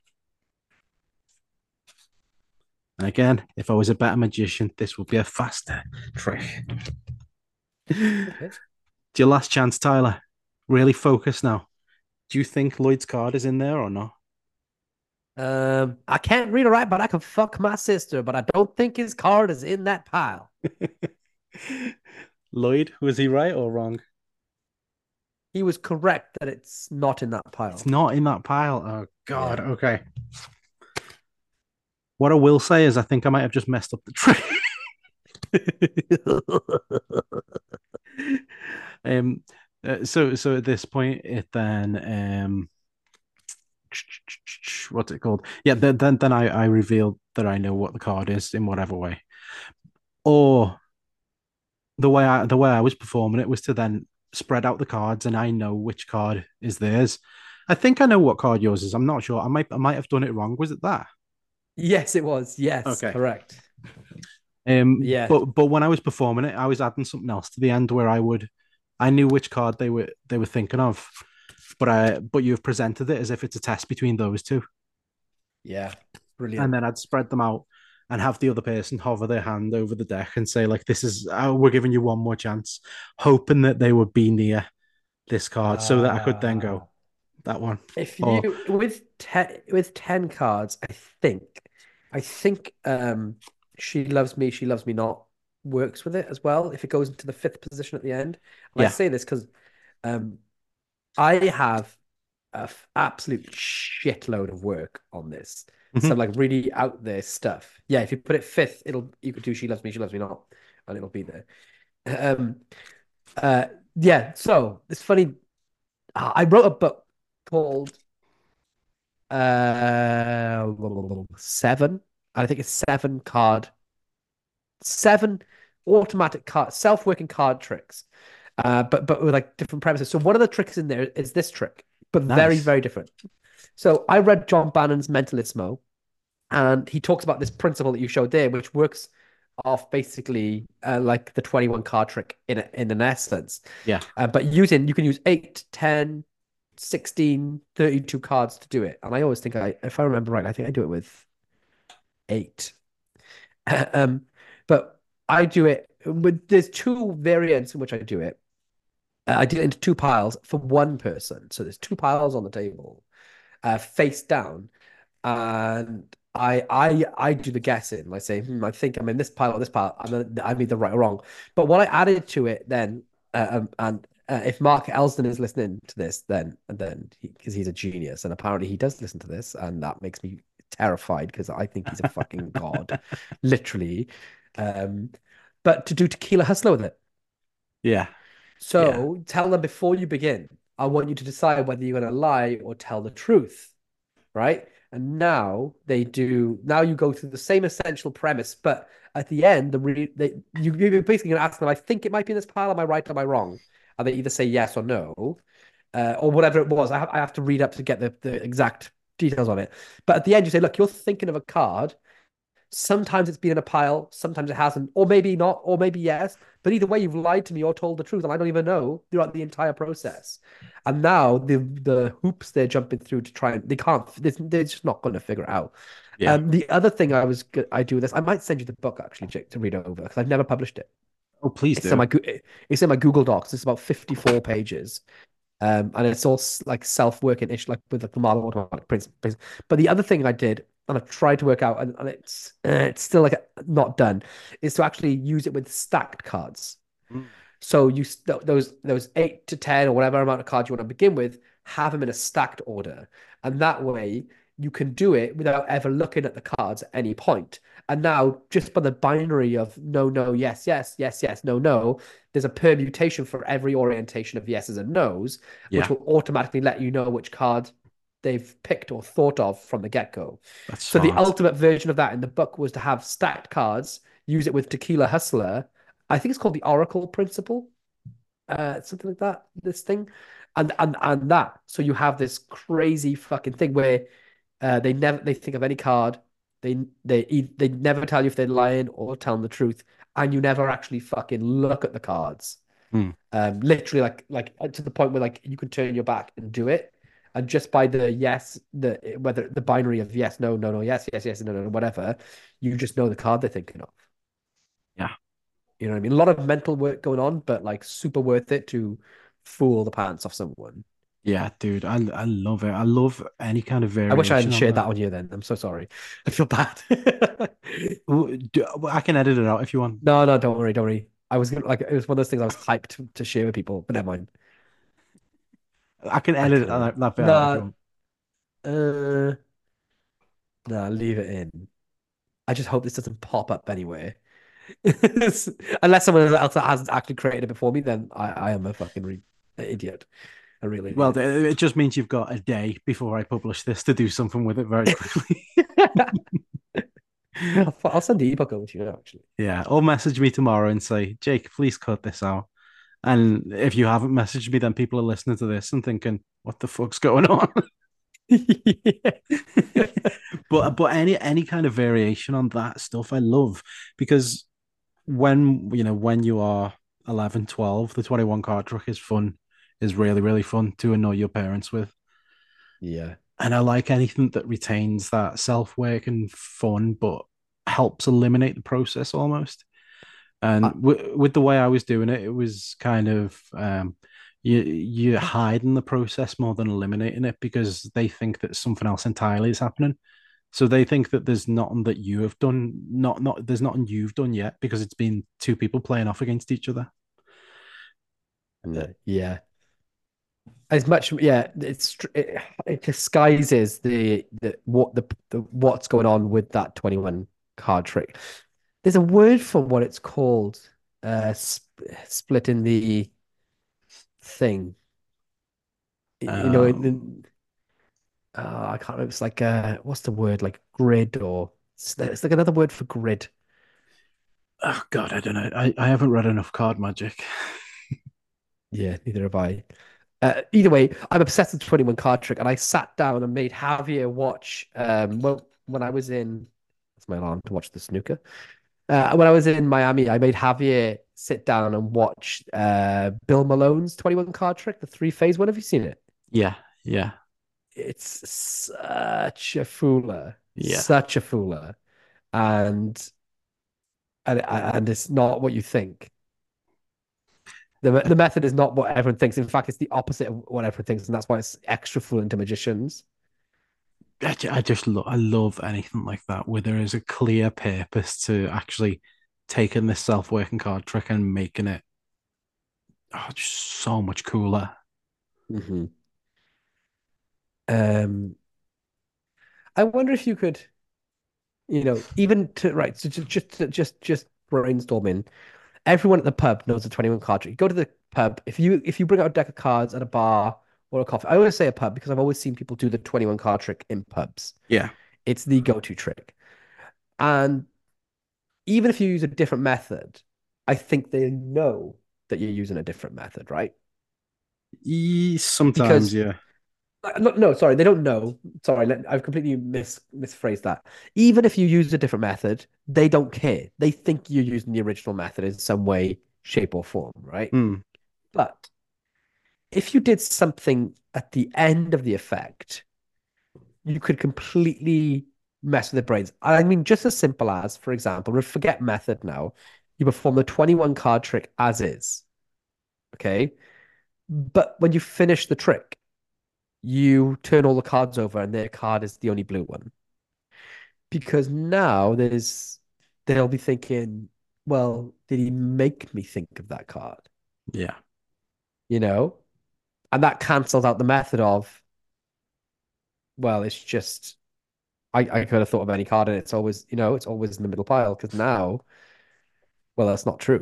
And again, if I was a better magician, this would be a faster trick. Okay. It's your last chance, Tyler. Really focus now. Do you think Lloyd's card is in there or not? Um, I can't read or write, but I can fuck my sister. But I don't think his card is in that pile. Lloyd, was he right or wrong? He was correct that it's not in that It's pile. not in that pile. Oh God. Yeah. Okay. What I will say is, I think I might have just messed up the trick. um. uh, so so at this point, it then um. What's it called? Yeah. Then then then I I revealed that I know what the card is in whatever way, or the way I the way I was performing it was to then spread out the cards, and I know which card is theirs. I think I know what card yours is. I'm not sure. I might I might have done it wrong. Was it that? Yes, it was. Yes, Okay. correct. Um, Yeah. but but when I was performing it, I was adding something else to the end where I would, I knew which card they were they were thinking of, but I but you've presented it as if it's a test between those two, Yeah. and Brilliant. then I'd spread them out and have the other person hover their hand over the deck and say like, "This is uh, we're giving you one more chance," hoping that they would be near this card so that I could then Uh, go that one. if you Or with ten with ten cards, I think I think um she loves me, she loves me not works with it as well if it goes into the fifth position at the end. And I yeah, say this because um I have a f- absolute shitload of work on this. hmm Some like really out there stuff. Yeah, if you put it fifth, it'll you could do she loves me, she loves me not, and it'll be there. Um uh yeah, so it's funny. I wrote a book called uh seven. I think it's seven card, seven automatic card, self-working card tricks. Uh, but but with like different premises. So one of the tricks in there is this trick, but very, nice. very different. So I read John Bannon's Mentalismo, and he talks about this principle that you showed there, which works off basically uh, like the twenty-one card trick in a, in an essence. Yeah. Uh, but using you can use eight, ten, sixteen, thirty-two cards to do it. And I always think I if I remember right, I think I do it with eight. um, but I do it with there's two variants in which I do it. Uh, I did it into two piles for one person. So there's two piles on the table, uh, face down, and I I I do the guessing. I say, hmm, I think I'm in this pile or this pile. I'm I'm either right or wrong. But what I added to it then, uh, um, and uh, if Mark Elston is listening to this, then then because he, he's a genius, and apparently he does listen to this, and that makes me terrified because I think he's a fucking god, literally. Um, but to do Tequila Hustler with it. Yeah. Yeah. So tell them before you begin, I want you to decide whether you're going to lie or tell the truth, right? And now they do. Now you go through the same essential premise, but at the end, the re, they you you're basically going to ask them. I think it might be in this pile. Am I right? Am I wrong? And they either say yes or no, uh, or whatever it was. I have I have to read up to get the the exact details on it. But at the end, you say, look, you're thinking of a card. Sometimes it's been in a pile, sometimes it hasn't, or maybe not, or maybe yes. But either way, you've lied to me or told the truth, and I don't even know throughout the entire process. And now the the hoops they're jumping through to try and they can't, they're just not going to figure it out. Yeah. Um, the other thing I was I do this, I might send you the book actually, Jake, to read over because I've never published it. Oh, please It's in do. my it's in my Google Docs. It's about fifty-four pages. Um, and it's all like self-working ish, like with like the model automatic principles. But the other thing I did, and I've tried to work out, and, and it's uh, it's still like not done, is to actually use it with stacked cards. Mm. So you th- those those eight to ten or whatever amount of cards you want to begin with, have them in a stacked order, and that way you can do it without ever looking at the cards at any point. And now, just by the binary of no, no, yes, yes, yes, yes, no, no, there's a permutation for every orientation of yeses and nos, which Yeah. will automatically let you know which card they've picked or thought of from the get go. That's So the smart. ultimate version of that in the book was to have stacked cards, use it with Tequila Hustler. I think it's called the Oracle Principle, uh, something like that. This thing, and and and that. So you have this crazy fucking thing where uh, they never they think of any card. They they they never tell you if they're lying or telling the truth, and you never actually fucking look at the cards. Mm. Um, literally like like uh, to the point where like you can turn your back and do it, and just by the yes, the whether the binary of yes, no, no, no, yes, yes, yes, no, no, no, whatever, you just know the card they're thinking of. Yeah. You know what I mean? A lot of mental work going on, but like super worth it to fool the pants off someone. Yeah, dude, I I love it. I love any kind of I wish I variation hadn't on shared that. that on you then. I'm so sorry. I feel bad. Well, do- I can edit it out if you want. No, no, don't worry, don't worry. I was gonna like it was one of those things I was hyped to, to share with people, but never mind. I can I edit can't. that, that bit out if you Nah, want. uh, nah, leave it in. I just hope this doesn't pop up anywhere. Unless someone else has actually created it before me, then I, I am a fucking re idiot. A real Well, idiot. it just means you've got a day before I publish this to do something with it very quickly. I'll, I'll send the ebook over to you actually. Yeah, or message me tomorrow and say, Jake, please cut this out. And if you haven't messaged me, then people are listening to this and thinking, what the fuck's going on? but but any any kind of variation on that stuff I love because when you know when you are eleven, twelve, the twenty-one card trick is fun, is really, really fun to annoy your parents with. Yeah. And I like anything that retains that self-work and fun, but helps eliminate the process almost. I, And w- with the way I was doing it, it was kind of um, you you hiding the process more than eliminating it because they think that something else entirely is happening. So they think that there's nothing that you have done, not not there's nothing you've done yet because it's been two people playing off against each other. Uh, no, yeah. As much, yeah, it's it, it disguises the the what the, the what's going on with that twenty-one card trick. There's a word for what it's called. Uh, sp splitting the thing. You know, Um, the, uh, I can't remember. It's like uh, what's the word? Like grid or it's, it's like another word for grid. oh God, I don't know. I, I haven't read enough card magic. Yeah, neither have I. Uh, either way, I'm obsessed with twenty-one card trick, and I sat down and made Javier watch. Um, well, when I was in, that's my alarm to watch the snooker. Uh, when I was in Miami, I made Javier sit down and watch uh, Bill Malone's twenty-one card trick, the three phase one. Have you seen it? Yeah, yeah, It's such a fooler, yeah, such a fooler, and and and it's not what you think. The, the method is not what everyone thinks. In fact, it's the opposite of what everyone thinks, and that's why it's extra fooling to magicians. I, I just lo- I love anything like that where there is a clear purpose to actually taking this self-working card trick and making it oh, just so much cooler. Hmm. Um, I wonder if you could, you know, even to right, so just just just just brainstorming. Everyone at the pub knows the twenty-one card trick. You go to the pub, if you if you bring out a deck of cards at a bar or a coffee. I always say a pub because I've always seen people do the twenty-one card trick in pubs. Yeah, It's the go-to trick. And even if you use a different method, I think they know that you're using a different method, right? E- sometimes, Because yeah, uh, no, no, sorry, they don't know. Sorry, let, I've completely mis misphrased that. Even if you use a different method, they don't care. They think you're using the original method in some way, shape, or form, right? mm, But if you did something at the end of the effect, you could completely mess with the brains. I mean, just as simple as, for example, we forget method now. You perform the twenty-one card trick as is, okay? But when you finish the trick, you turn all the cards over and their card is the only blue one. Because now there's they'll be thinking, well, did he make me think of that card? yeah, You know? And that cancels out the method of, well, it's just I, I could have thought of any card and it's always, you know, it's always in the middle pile because now, well, that's not true.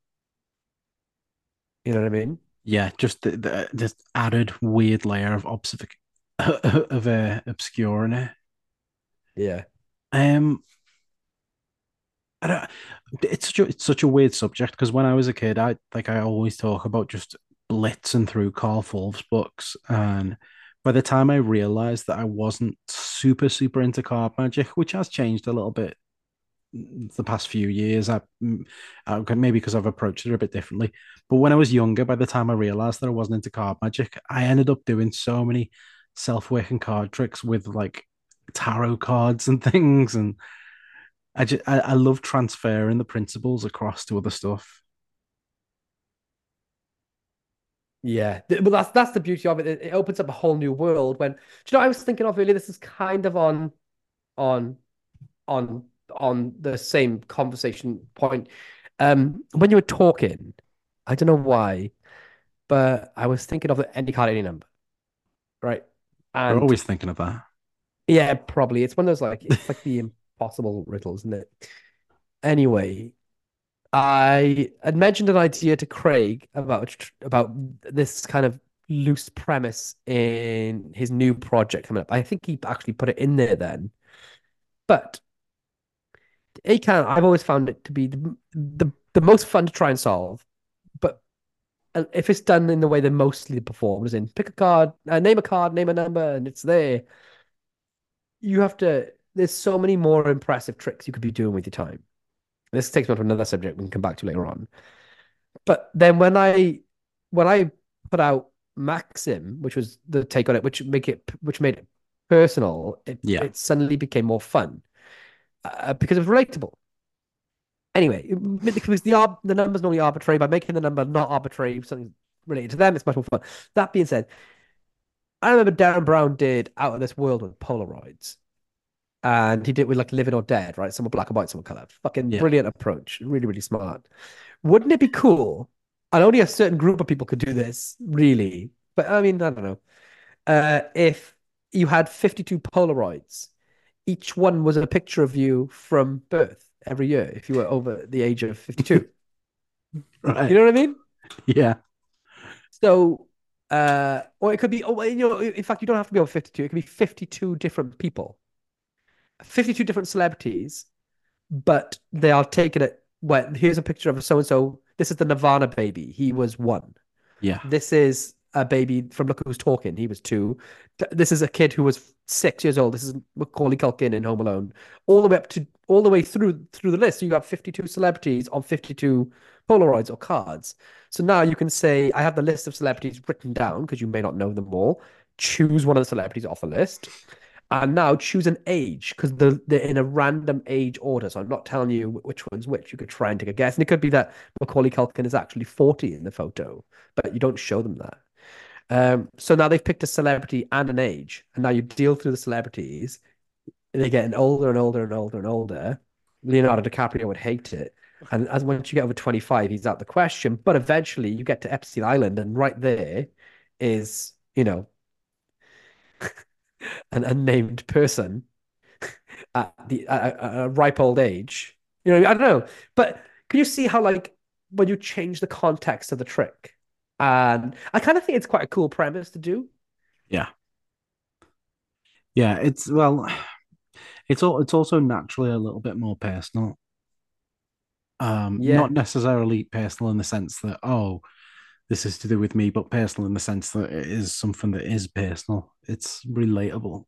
You know what I mean? yeah. Just the, the this added weird layer of obfusc of uh, obscuring it. Yeah. Um, I don't, it's such a, it's such a weird subject because when I was a kid, I like I always talk about just blitzing through Carl Fulves books, and by the time I realized that I wasn't super super into card magic, which has changed a little bit the past few years, I, mm, I maybe because I've approached it a bit differently. But when I was younger, by the time I realized that I wasn't into card magic, I ended up doing so many self-working card tricks with like tarot cards and things and I just I, I love transferring the principles across to other stuff. Yeah, Th- but that's that's the beauty of it. It, it opens up a whole new world. When, do you know, I was thinking of earlier. This is kind of on on on on the same conversation point. Um, when you were talking, I don't know why, but I was thinking of the any card, any number, right? We're And always thinking of that. yeah, probably it's one of those like it's like the impossible riddle, isn't it? Anyway, I had mentioned an idea to Craig about about this kind of loose premise in his new project coming up. I think he actually put it in there then. But A can I've always found it to be the, the the most fun to try and solve. But uh, if it's done in the way they're mostly performed, as in pick a card, uh, name a card, name a number, and it's there, you have to. There's so many more impressive tricks you could be doing with your time. This takes me on to another subject we can come back to later on. But then when I when I put out Maxim, which was the take on it, which make it which made it personal, it Yeah. it suddenly became more fun uh, because it was relatable. Anyway, because the the number's normally arbitrary, by making the number not arbitrary, something related to them, it's much more fun. That being said, I remember Darren Brown did Out of This World with Polaroids, and he did it with like Living or Dead, right? Some were black and white, some were color. Fucking Yeah. brilliant approach, really, really smart. Wouldn't it be cool? And only a certain group of people could do this, really. But I mean, I don't know. Uh, if you had fifty-two Polaroids, each one was a picture of you from birth every year, if you were over the age of fifty-two. You Right. know what I mean? Yeah. So, uh, or it could be, oh, you know, in fact, you don't have to be over fifty-two. It could be fifty-two different people, fifty-two different celebrities, but they are taking it. Well, here's a picture of a so and so. This is the Nirvana baby. He was one. Yeah. This is a baby from Look Who's Talking. He was two. This is a kid who was six years old. This is Macaulay Culkin in Home Alone. All the way up to all the way through through the list. So you got fifty-two celebrities on fifty-two Polaroids or cards. So now you can say, I have the list of celebrities written down because you may not know them all. Choose one of the celebrities off a list. And now choose an age because they're, they're in a random age order. So I'm not telling you which one's which. You could try and take a guess. And it could be that Macaulay Culkin is actually forty in the photo, but you don't show them that. Um, so now they've picked a celebrity and an age, and now you deal through the celebrities. And they're getting older and older and older and older. Leonardo DiCaprio would hate it. And as once you get over twenty-five, he's out the question. But eventually you get to Epstein Island, and right there is, you know, an unnamed person at the at a, a ripe old age. You know, I don't know. But can you see how like when you change the context of the trick? And I kind of think it's quite a cool premise to do. Yeah. Yeah. It's well, it's all it's also naturally a little bit more personal. Um, not Yeah. necessarily personal in the sense that, oh, this is to do with me, but personal in the sense that it is something that is personal. It's relatable.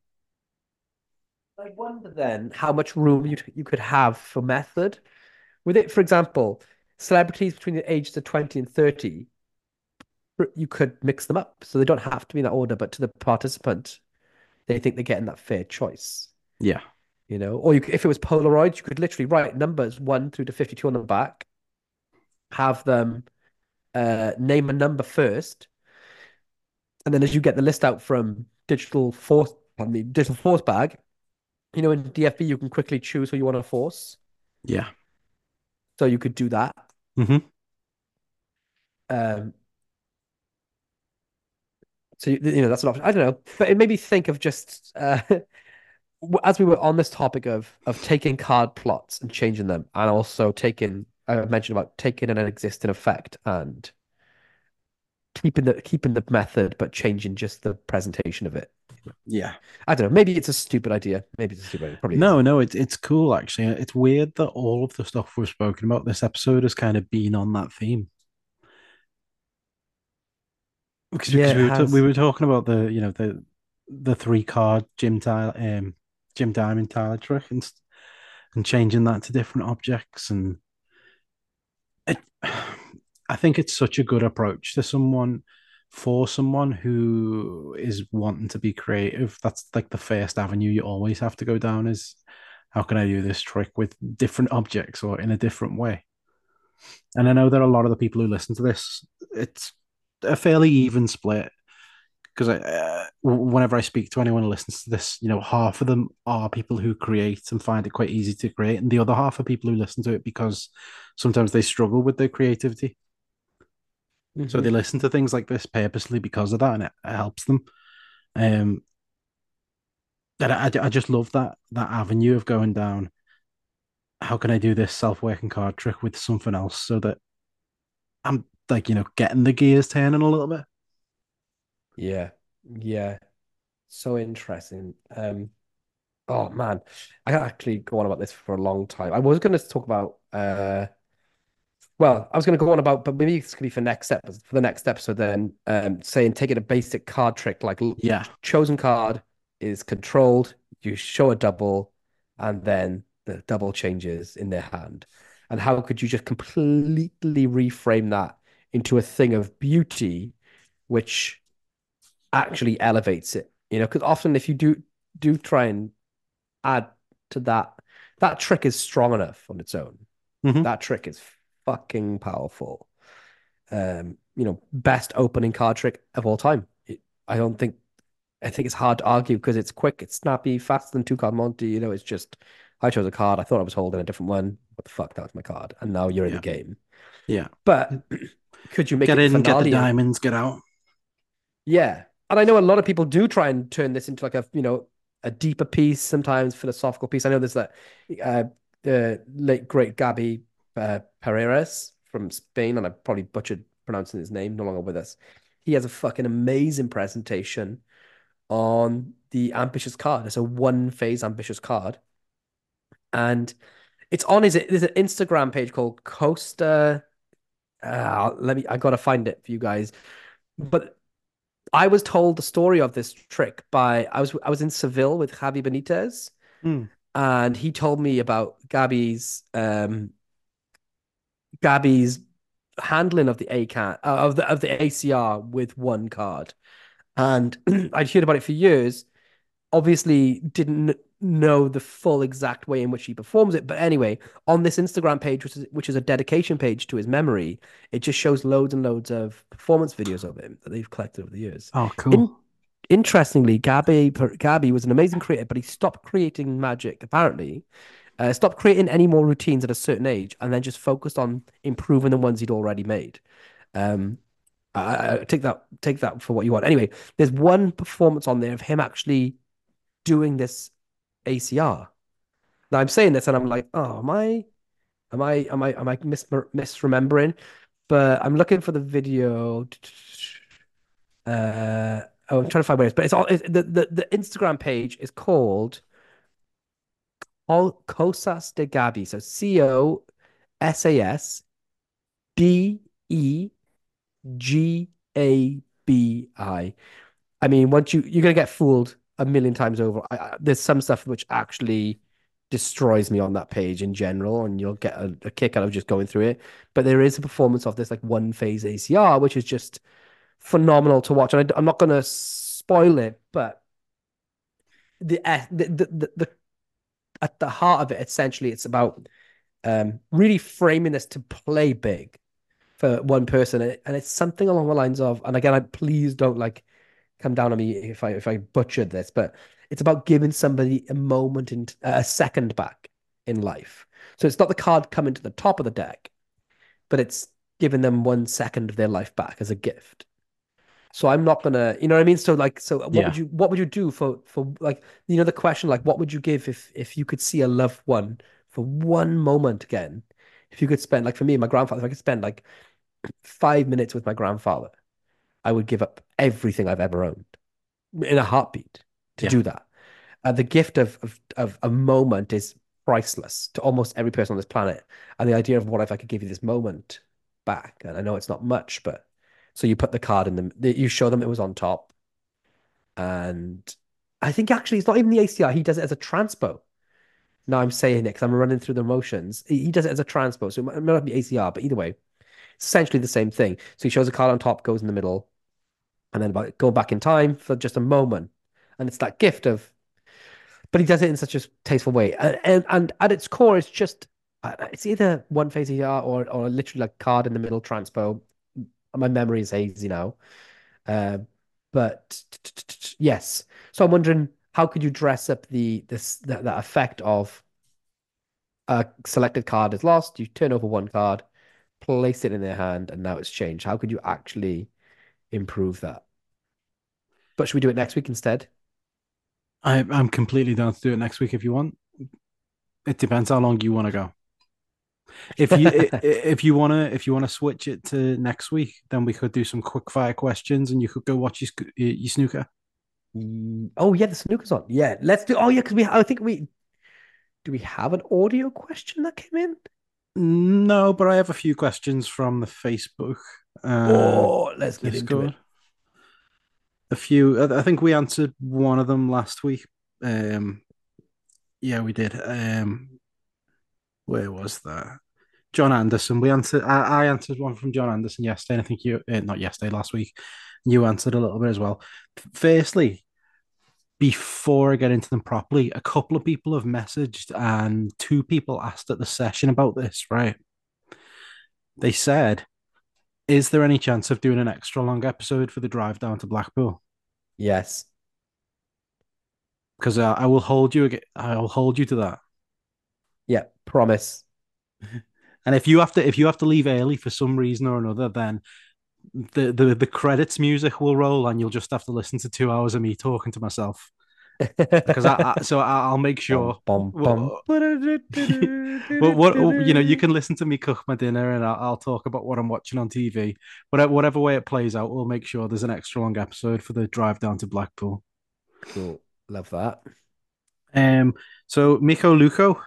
I wonder then how much room you you could have for method with it. For example, celebrities between the ages of twenty and thirty, you could mix them up so they don't have to be in that order, but to the participant, they think they're getting that fair choice. Yeah. You know, or you, if it was Polaroid, you could literally write numbers one through to fifty-two on the back, have them uh, name a number first, and then as you get the list out from digital force, pardon me, digital force bag, you know, in D F B, you can quickly choose who you want to force. Yeah. So you could do that. Hmm. Um, so you, you know that's an option. I don't know, but it made me think of just uh, as we were on this topic of of taking card plots and changing them, and also taking I mentioned about taking an existing effect and keeping the keeping the method but changing just the presentation of it. Yeah. I don't know. Maybe it's a stupid idea. Maybe it's a stupid idea. It probably No, isn't. no, it's it's cool actually. It's weird that all of the stuff we've spoken about this episode has kind of been on that theme. Because Yeah, because it we were ta- we has. were talking about the you know the the three card Jim Tyler um Jim Diamond Tyler trick and s- and changing that to different objects and it, I think it's such a good approach to someone for someone who is wanting to be creative. That's like the first avenue you always have to go down is how can I do this trick with different objects or in a different way? And I know that a lot of the people who listen to this, it's a fairly even split because I, uh, whenever I speak to anyone who listens to this, you know, half of them are people who create and find it quite easy to create, and the other half are people who listen to it because sometimes they struggle with their creativity. So they Hmm. listen to things like this purposely because of that, and it, it helps them. Um, and I, I just love that that avenue of going down. How can I do this self-working card trick with something else so that I'm like, you know, getting the gears turning a little bit? Yeah. Yeah. So interesting. Um, oh man, I could actually go on about this for a long time. I was going to talk about uh well, I was going to go on about, but maybe it's going to be for next episode, for the next episode then, um, saying taking a basic card trick, like l- Yeah. chosen card is controlled, you show a double, and then the double changes in their hand. And how could you just completely reframe that into a thing of beauty, which actually elevates it? You know, because often if you do do try and add to that, that trick is strong enough on its own. Hmm. That trick is fucking powerful. Um, you know, best opening card trick of all time. It, I don't think I think it's hard to argue because it's quick, it's snappy, faster than two card Monty. You know, it's just I chose a card. I thought I was holding a different one. What the fuck? That was my card, and now you're in the Yeah. game. Yeah. But could you make Get it in, get the finale? And diamonds, get out. yeah, and I know a lot of people do try and turn this into like a you know a deeper piece, sometimes philosophical piece. I know there's that uh, the late great Gabi uh, Pereira from Spain, and I probably butchered pronouncing his name. No longer with us. He has a fucking amazing presentation on the ambitious card. It's a one phase ambitious card, and it's on his there's an Instagram page called Costa. Uh, let me. I gotta find it for you guys, but I was told the story of this trick by I was I was in Seville with Javi Benitez, Mm. and he told me about Gabby's um Gabby's handling of the A C A uh, of the of the A C R with one card. And I'd heard about it for years. Obviously, didn't know the full exact way in which he performs it. But anyway, on this Instagram page, which is which is a dedication page to his memory, it just shows loads and loads of performance videos of him that they've collected over the years. Oh, In cool. Interestingly, Gabby Gabby was an amazing creator, but he stopped creating magic apparently. Uh, stopped creating any more routines at a certain age, and then just focused on improving the ones he'd already made. Um, I, I take that take that for what you want. Anyway, there's one performance on there of him actually doing this A C R. Now I'm saying this, and I'm like, oh, am I, am I, am I, am I mis misremembering? But I'm looking for the video. Uh, oh, I'm trying to find where it is, but it's all it, the, the the Instagram page is called All Cosas de Gabi. So C O S A S D E G A B I. I mean, once you you're gonna get fooled a million times over. I, I, there's some stuff which actually destroys me on that page in general, and you'll get a, a kick out of just going through it. But there is a performance of this like one phase A C R, which is just phenomenal to watch. And I, am not gonna spoil it, but the, eh, the, the the the at the heart of it, essentially, it's about um really framing this to play big for one person, and it's something along the lines of, and again, I please don't like come down on me if I if I butchered this, but it's about giving somebody a moment in a second back in life. So it's not the card coming to the top of the deck, but it's giving them one second of their life back as a gift. So I'm not gonna, you know what I mean? So like, so what would Yeah. you what would you do for for like, you know, the question like, what would you give if if you could see a loved one for one moment again? If you could spend like for me, my grandfather, if I could spend like five minutes with my grandfather, I would give up everything I've ever owned in a heartbeat to Yeah. do that. Uh, the gift of, of of a moment is priceless to almost every person on this planet. And the idea of what if I could give you this moment back? And I know it's not much, but so you put the card in them, you show them it was on top. And I think actually it's not even the A C R. He does it as a transpo. Now I'm saying it because I'm running through the motions. He he does it as a transpo. So it might it might not be A C R, but either way, essentially the same thing. So he shows a card on top, goes in the middle, and then about go back in time for just a moment. And it's that gift of, but he does it in such a tasteful way. And and, and at its core, it's just uh, it's either one phase E R or or literally like card in the middle transpo. my memory is hazy now. Uh, but yes. So I'm wondering how could you dress up the this that, that effect of a selected card is lost, you turn over one card, place it in their hand, and now it's changed. How could you actually improve that? But should we do it next week instead? I, I'm completely down to do it next week if you want. It depends how long you want to go. If you if you wanna if you wanna switch it to next week, then we could do some quick fire questions, and you could go watch your, your snooker. Mm, oh yeah, the snooker's on. Yeah, let's do. Oh yeah, because we. I think we do. We have an audio question that came in. No, but I have a few questions from the Facebook uh, Oh, let's get into Discord. it. A few. I, I think we answered one of them last week. Um, yeah, we did. Um, where was that? John Anderson. We answered. I, I answered one from John Anderson yesterday. And I think you, uh, not yesterday, last week. You answered a little bit as well. Firstly, before I get into them properly, a couple of people have messaged, and two people asked at the session about this. Right? They said, "Is there any chance of doing an extra long episode for the drive down to Blackpool?" Yes. Because I, I will hold you. I will hold you to that. Yeah. Promise. And if you have to, if you have to leave early for some reason or another, then the, the the credits music will roll, and you'll just have to listen to two hours of me talking to myself. Because I, I so I, will make Bum, sure. bum, bum. Well, what you know, you can listen to me cook my dinner, and I'll, I'll talk about what I'm watching on T V. Whatever whatever way it plays out, we'll make sure there's an extra long episode for the drive down to Blackpool. Cool. Love that. Um, so Miko Luco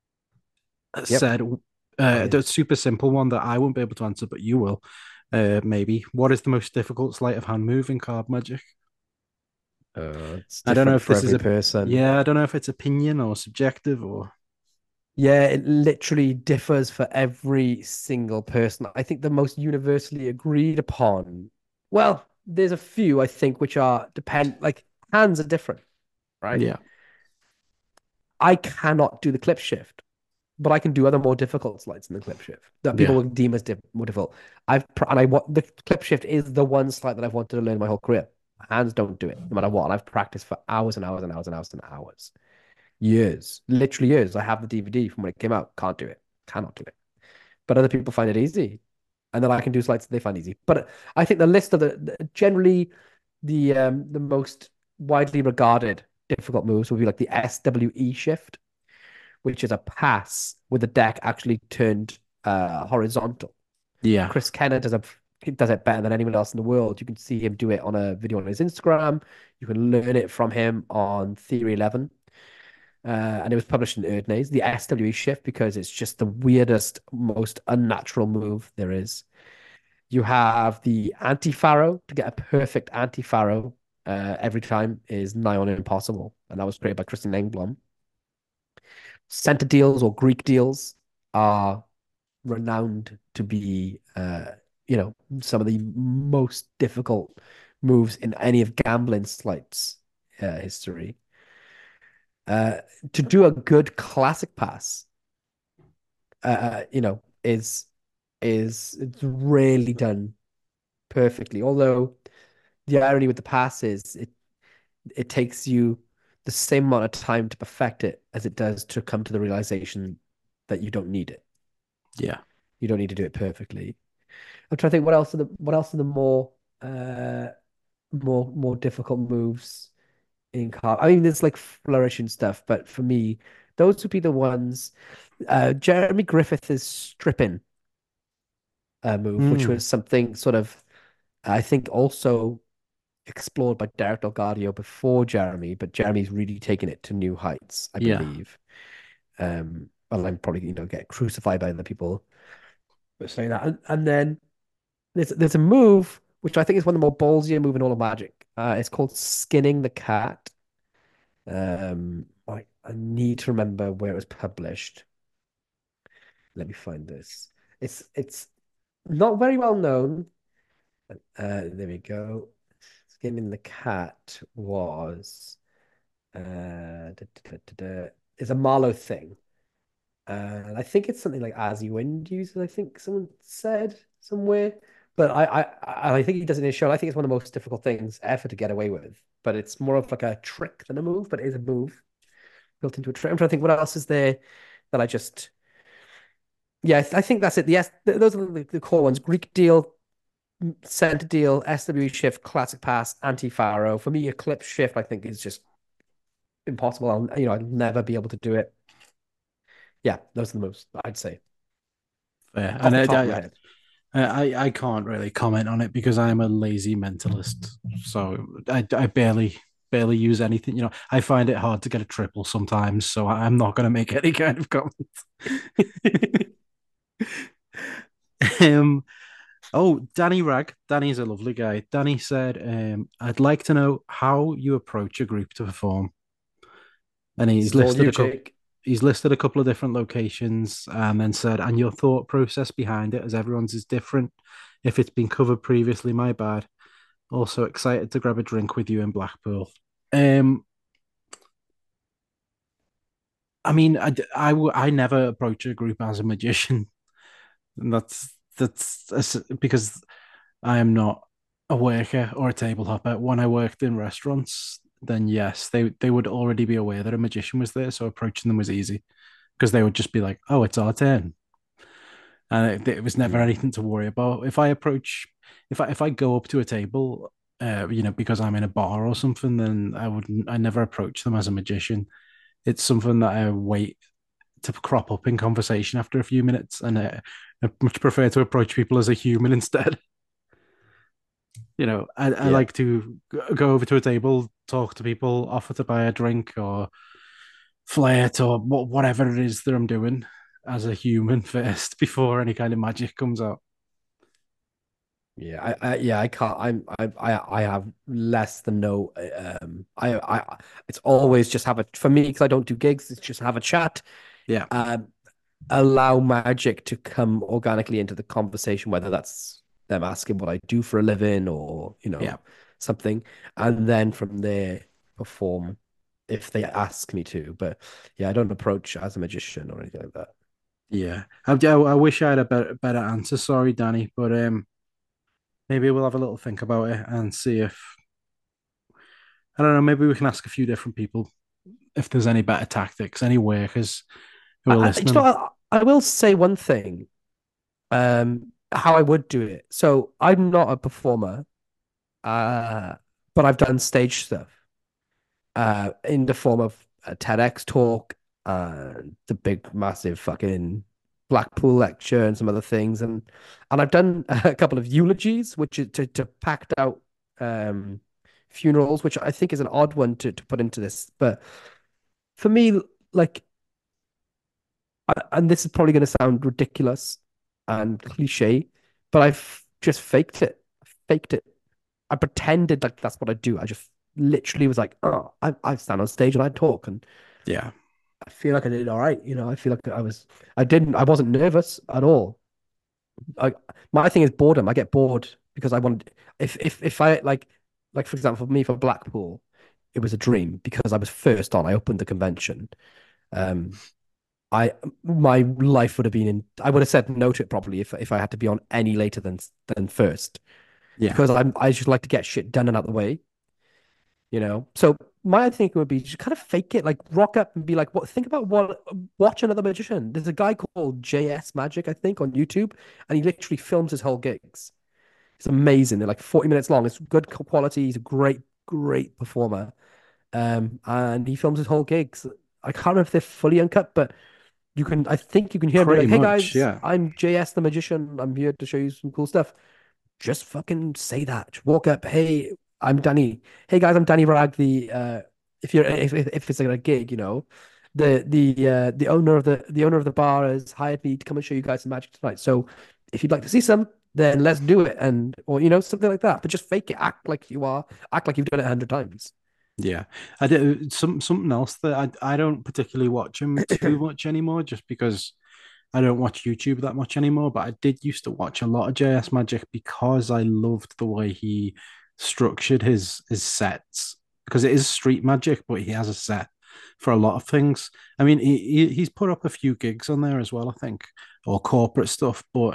Yep. said, Oh uh, yeah. the super simple one that I won't be able to answer, but you will. Uh, maybe. What is the most difficult sleight of hand move in card magic? Uh, it's I don't know different if for this is every a person. yeah. I don't know if it's opinion or subjective or Yeah, it literally differs for every single person. I think the most universally agreed upon, well, there's a few I think which are depend like hands are different, right? yeah, I cannot do the clip shift, but I can do other more difficult slides in the clip shift that people yeah, would deem as diff more difficult. I've pr- and I want the clip shift is the one slide that I've wanted to learn my whole career. Hands don't do it, no matter what. And I've practiced for hours and hours and hours and hours and hours. Years, literally years. I have the D V D from when it came out. Can't do it. Cannot do it. But other people find it easy. And then I can do slides that they find easy. But I think the list of the, the generally the um the most widely regarded difficult moves would be like the S W E shift, which is a pass with the deck actually turned uh horizontal. yeah, Chris Kenner does a does it better than anyone else in the world. You can see him do it on a video on his Instagram. You can learn it from him on Theory eleven. Uh, and it was published in Erdnase, the S W E shift, because it's just the weirdest, most unnatural move there is. You have the anti-Pharaoh to get a perfect anti-Pharaoh uh, every time is nigh on impossible. And that was created by Christian Engblom. Center deals or Greek deals are renowned to be, uh, you know, some of the most difficult moves in any of gambling slides uh, history. Uh, to do a good classic pass, uh, uh, you know, is is it's really done perfectly. Although the irony with the pass is it it takes you the same amount of time to perfect it as it does to come to the realization that you don't need it. yeah. You don't need to do it perfectly. I'm trying to think what else are the what else are the more uh more more difficult moves in car. I mean, there's like flourish and stuff, but for me, those would be the ones. Uh, Jeremy Griffith's stripping uh, move, which Mm, was something sort of, I think, also explored by Derek Delgadio before Jeremy, but Jeremy's really taken it to new heights, I yeah. believe. Um, well, I'm probably, you know, get crucified by other people for saying that. And, and then there's there's a move which I think is one of the more ballsier move in all of Magic. Uh, it's called Skinning the Cat. Um, I, I need to remember where it was published. Let me find this. It's it's not very well known. Uh, there we go. Skinning the Cat was uh, da, da, da, da, it's a Marlowe thing. Uh, and I think it's something like As You Wind uses, I think someone said somewhere. But I, I, I think he does it in his show. I think it's one of the most difficult things ever to get away with. But it's more of like a trick than a move, but it is a move built into a trick. I'm trying to think what else is there that I just, yeah, I think that's it. Yes, th- those are the, the core ones. Greek deal, center deal, S W shift, classic pass, anti-Faro. For me, eclipse shift, I think is just impossible. I'll, you know, I'll never be able to do it. Yeah, those are the moves, I'd say, Fair. off And the I, top of my I, head. I, I can't really comment on it because I'm a lazy mentalist. So I, I barely barely use anything. You know, I find it hard to get a triple sometimes. So I'm not going to make any kind of comment. um, oh, Danny Rag. Danny's a lovely guy. Danny said, um, I'd like to know how you approach a group to perform. And he's Snore listed need a a couple. shake. He's listed a couple of different locations and then said, and your thought process behind it, as everyone's is different. If it's been covered previously, my bad. Also excited to grab a drink with you in Blackpool. Um, I mean, I, I, I never approach a group as a magician. And that's, that's that's because I am not a worker or a table hopper. When I worked in restaurants, then yes, they, they would already be aware that a magician was there. So approaching them was easy because they would just be like, oh, it's our turn. And it, it was never Mm. anything to worry about. If I approach, if I if I go up to a table, uh, you know, because I'm in a bar or something, then I wouldn't. I never approach them as a magician. It's something that I wait to crop up in conversation after a few minutes, and uh, I much prefer to approach people as a human instead. You know, I, I Yeah. like to go over to a table, talk to people, offer to buy a drink or flirt or whatever it is that I'm doing as a human first before any kind of magic comes out. Yeah, I, I yeah, I can't. I'm I I I have less than no. Um, I I it's always just have a for me because I don't do gigs. It's just have a chat. Yeah, Um, allow magic to come organically into the conversation, whether that's them asking what I do for a living or you yeah. know something, and then from there perform if they ask me to. But yeah, I don't approach as a magician or anything like that. Yeah, I, I wish I had a better better answer. Sorry, Danny, but um, maybe we'll have a little think about it and see if I don't know. Maybe we can ask a few different people if there's any better tactics, any workers who are I, I, you know, listening. I, I will say one thing. Um, how I would do it. So I'm not a performer, uh, but I've done stage stuff, uh, in the form of a TEDx talk, uh, the big, massive fucking Blackpool lecture and some other things, and and I've done a couple of eulogies, which is to to packed out um funerals, which I think is an odd one to to put into this, but for me, like, and this is probably going to sound ridiculous and cliche, but I've just faked it. I faked it. I pretended like that's what I do. I just literally was like, oh, I I stand on stage and I talk, and Yeah, I feel like I did all right. You know, I feel like I was, I didn't, I wasn't nervous at all. I My thing is boredom. I get bored because I want if if if I like like for example for me for Blackpool, it was a dream because I was first on. I opened the convention. Um, I my life would have been in. I would have said no to it probably if if I had to be on any later than than first yeah, because I'm I just like to get shit done and out the way, you know. So my thinking would be just kind of fake it, like rock up and be like, what? Think about what? Watch another magician. There's a guy called J S Magic, I think, on YouTube, and he literally films his whole gigs. It's amazing. They're like forty minutes long. It's good quality. He's a great, great performer. Um, and he films his whole gigs. I can't remember if they're fully uncut, but you can, I think you can hear him be pretty like, "Hey much. guys, Yeah, I'm J S the magician. I'm here to show you some cool stuff." Just fucking say that. Just walk up. Hey, I'm Danny. Hey guys, I'm Danny Rag. The uh, if you're if if, if it's like a gig, you know, the the uh, the owner of the the owner of the bar has hired me to come and show you guys some magic tonight. So if you'd like to see some, then let's do it. And or you know something like that. But just fake it. Act like you are. Act like you've done it a hundred times. yeah. I did some something else that I I don't particularly watch him too much anymore, just because I don't watch YouTube that much anymore, but I did used to watch a lot of J S Magic because I loved the way he structured his his sets. Because it is street magic, but he has a set for a lot of things. I mean, he, he he's put up a few gigs on there as well, I think, or corporate stuff. But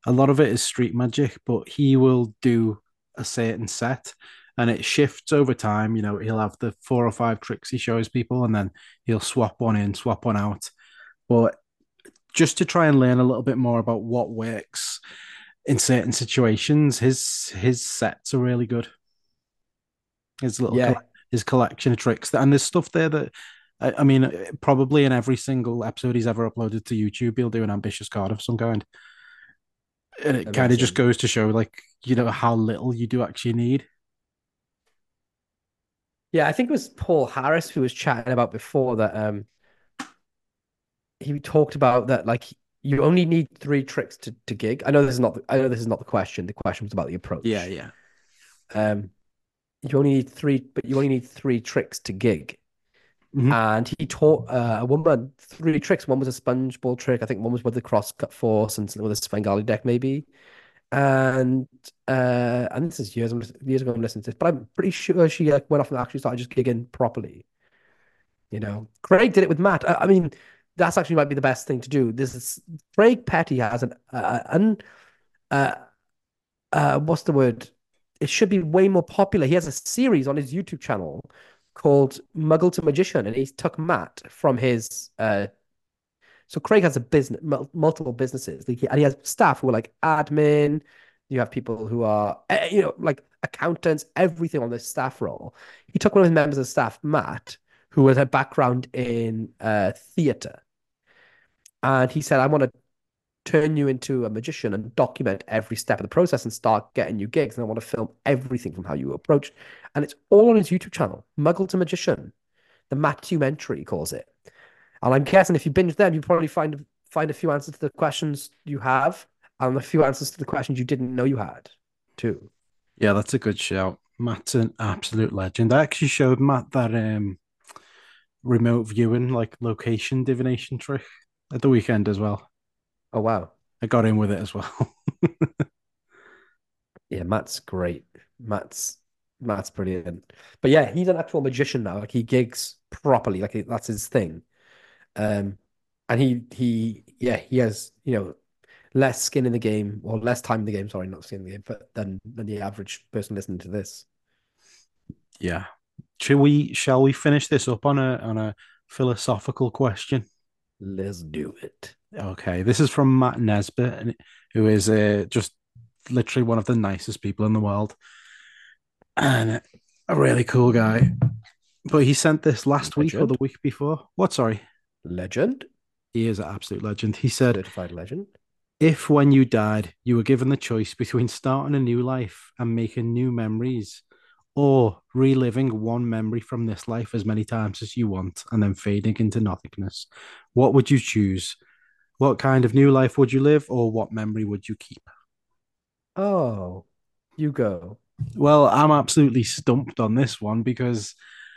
a lot of it is street magic, but he will do a certain set and it shifts over time. You know, he'll have the four or five tricks he shows people and then he'll swap one in, swap one out. But just to try and learn a little bit more about what works in certain situations, his his sets are really good. His little Yeah, his collection of tricks, and there's stuff there that I, I mean, probably in every single episode he's ever uploaded to YouTube, he'll do an ambitious card of some kind, and it kind of just amazing. goes to show, like, you know, how little you do actually need. Yeah, I think it was Paul Harris who was chatting about before that um he talked about that like you only need three tricks to, to gig. I know this is not the, I know this is not the question. The question was about the Yeah, approach. yeah. Um, you only need three, but you only need three tricks to gig. Hmm. And he taught uh, a woman three tricks. One was a sponge ball trick. I think one was with the cross cut force and with a Svengali deck, maybe. And uh, and this is years years ago I'm listening to this, but I'm pretty sure she like went off and actually started just gigging properly. You know, Craig did it with Matt. I, I mean, that's actually might be the best thing to do. This is Craig Petty has an uh, an uh, uh, what's the word? It should be way more popular. He has a series on his YouTube channel called Muggle to Magician, and he took Matt from his. Uh, so Craig has a business, multiple businesses, and he has staff who are like admin. You have people who are, uh, you know, like accountants, everything on this staff role. He took one of his members of staff, Matt, who has a background in uh, theater, and he said, "I want to turn you into a magician and document every step of the process and start getting you gigs. And I want to film everything from how you approach." And it's all on his YouTube channel, Muggle to Magician, the Matumentary he calls it. And I'm guessing if you binge them, you probably find find a few answers to the questions you have and a few answers to the questions you didn't know you had too. Yeah, that's a good shout. Matt's an absolute legend. I actually showed Matt that um remote viewing, like location divination trick at the weekend as well. Oh wow. I got in with it as well. Yeah, Matt's great. Matt's Matt's brilliant. But yeah, he's an actual magician now. Like he gigs properly. Like that's his thing. Um, and he he yeah he has you know less skin in the game or less time in the game. Sorry, not skin in the game, but than than the average person listening to this. Yeah. Shall we shall we finish this up on a on a philosophical question? Let's do it. Okay, this is from Matt Nesbitt, who is uh, just literally one of the nicest people in the world and a really cool guy. But he sent this last week or the Legend, week before. What? Sorry, legend, he is an absolute legend. He said, certified legend. "If when you died, you were given the choice between starting a new life and making new memories, or reliving one memory from this life as many times as you want and then fading into nothingness, what would you choose? What kind of new life would you live, or what memory would you keep?" Oh, you go. Well, I'm absolutely stumped on this one because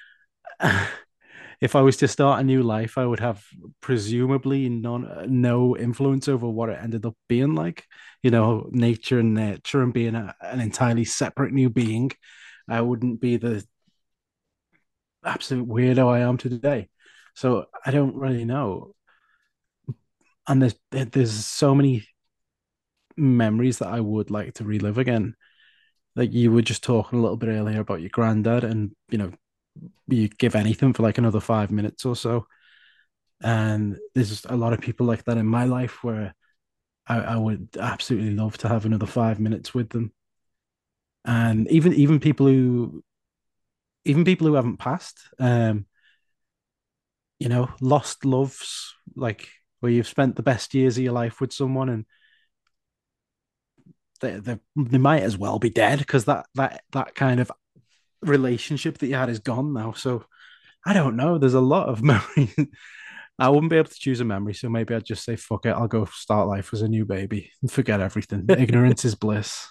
if I was to start a new life, I would have presumably non no influence over what it ended up being like. You know, nature and nature and being a, an entirely separate new being. I wouldn't be the absolute weirdo I am today. So I don't really know. And there's there's so many memories that I would like to relive again. Like you were just talking a little bit earlier about your granddad, and you know, you'd give anything for like another five minutes or so. And there's a lot of people like that in my life where I, I would absolutely love to have another five minutes with them. And even even people who even people who haven't passed, um, you know, lost loves, like where you've spent the best years of your life with someone, and they they, they might as well be dead because that that that kind of relationship that you had is gone now. So I don't know. There's a lot of memory. I wouldn't be able to choose a memory, so maybe I'd just say fuck it. I'll go start life as a new baby and forget everything. Ignorance is bliss.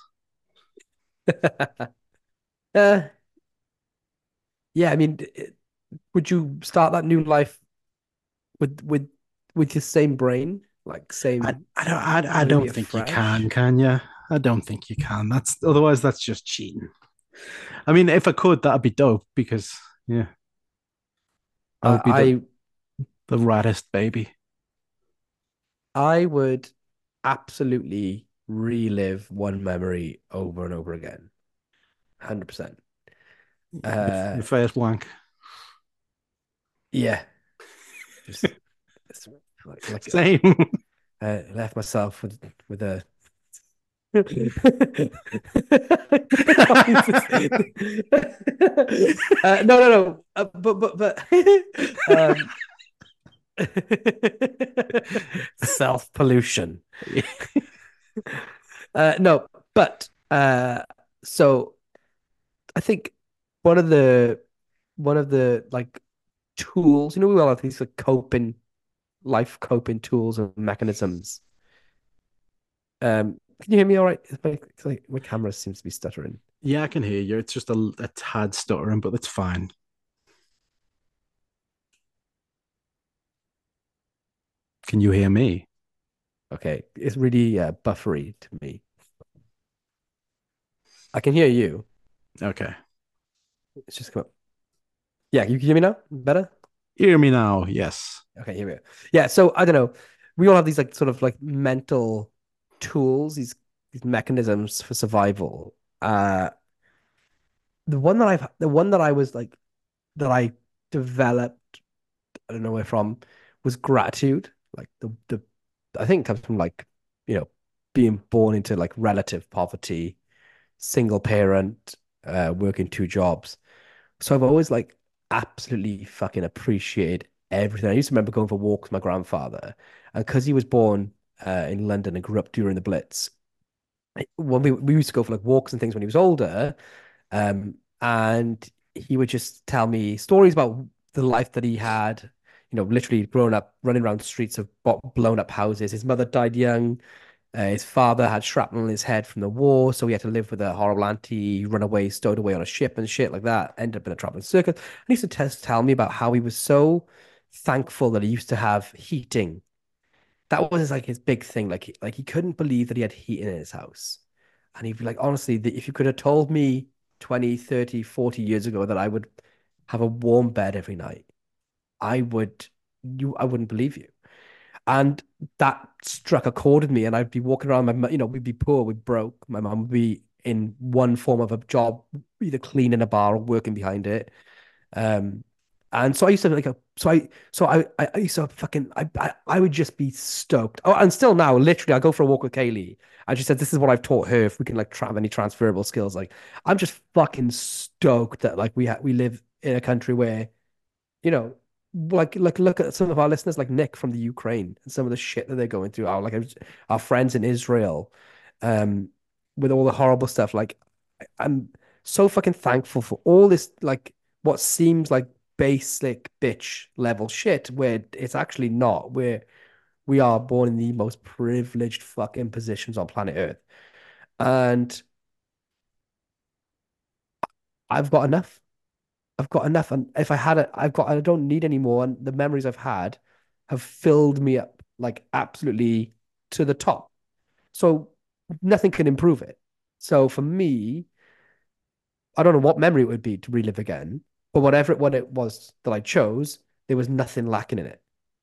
uh, yeah, I mean, would you start that new life with with with your same brain, like I, same I don't I, I doing don't it think you can, fresh? can you? I don't think you can. That's otherwise that's just cheating. I mean, if I could, that'd be dope because yeah, I would be the I the raddest baby. I I would absolutely. relive one memory over and over again. one hundred percent. The, Uh, the first wank. yeah, just it's like, like Same. I left myself with with a uh, no, no, no. Uh, but but but um, self pollution. Uh, no, but uh, so I think one of the one of the like tools, you know, we all have these like coping life coping tools and mechanisms. Um, can you hear me all right? It's My, it's like my camera seems to be stuttering. Yeah, I can hear you. It's just a, a tad stuttering, but that's fine. Can you hear me? Okay, it's really uh, buffery to me. I can hear you. Okay. It's just come up. Yeah, you can hear me now? Better? Hear me now. Yes. Okay, here we go. Yeah, so I don't know. We all have these like sort of like mental tools, these these mechanisms for survival. Uh the one that I've the one that I was like that I developed, I don't know where from, was gratitude. Like the the I think it comes from like, you know, being born into like relative poverty, single parent, uh, working two jobs. So I've always like absolutely fucking appreciated everything. I used to remember going for walks with my grandfather, and because he was born uh, in London and grew up during the Blitz, when we we used to go for like walks and things when he was older, um, and he would just tell me stories about the life that he had. You know, literally growing up, running around streets of blown up houses. His mother died young. Uh, his father had shrapnel in his head from the war, so he had to live with a horrible auntie, run away, stowed away on a ship and shit like that. Ended up in a traveling circus. And he used to test, tell me about how he was so thankful that he used to have heating. That was like his big thing. Like, like he couldn't believe that he had heating in his house. And he'd be like, honestly, if you could have told me twenty, thirty, forty years ago that I would have a warm bed every night, I would, you, I wouldn't believe you. And that struck a chord with me. And I'd be walking around, my, you know, we'd be poor, we'd broke. My mum would be in one form of a job, either cleaning a bar or working behind it. Um, and so I used to like a, so I, so I, I, I used to fucking, I, I, I would just be stoked. Oh, and still now, literally, I go for a walk with Kaylee. I just said, this is what I've taught her. If we can like have any transferable skills, like I'm just fucking stoked that like we ha we live in a country where, you know, like like look at some of our listeners like Nick from the Ukraine and some of the shit that they're going through. Our like our friends in Israel, um, with all the horrible stuff. Like I'm so fucking thankful for all this like what seems like basic bitch level shit where it's actually not. Where we are born in the most privileged fucking positions on planet Earth, and I've got enough. I've got enough. And if I had it, I've got, I don't need any more. And the memories I've had have filled me up like absolutely to the top. So nothing can improve it. So for me, I don't know what memory it would be to relive again, but whatever it, what it was that I chose, there was nothing lacking in it.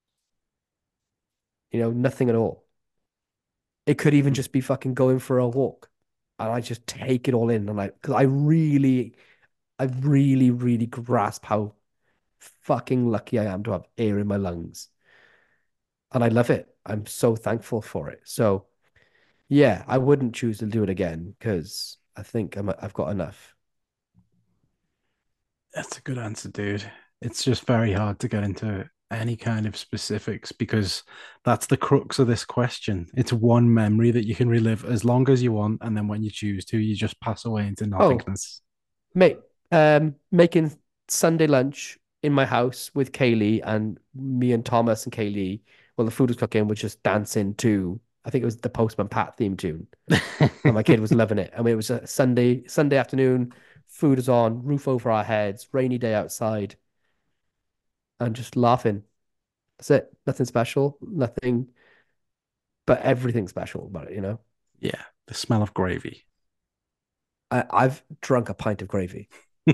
You know, nothing at all. It could even just be fucking going for a walk. And I just take it all in. And I, because I really, I really, really grasp how fucking lucky I am to have air in my lungs. And I love it. I'm so thankful for it. So yeah, I wouldn't choose to do it again because I think I'm, I've got enough. That's a good answer, dude. It's just very hard to get into any kind of specifics because that's the crux of this question. It's one memory that you can relive as long as you want, and then when you choose to, you just pass away into Oh, nothingness. mate, um, making Sunday lunch in my house with Kaylee and me and Thomas and Kaylee. Well, the food was cooking, we're just dancing to, I think it was the Postman Pat theme tune. And my kid was loving it. I mean, it was a Sunday, Sunday afternoon, food is on, roof over our heads, rainy day outside, and just laughing. That's it. Nothing special, nothing, but everything special about it, you know? Yeah, the smell of gravy. I, I've drunk a pint of gravy.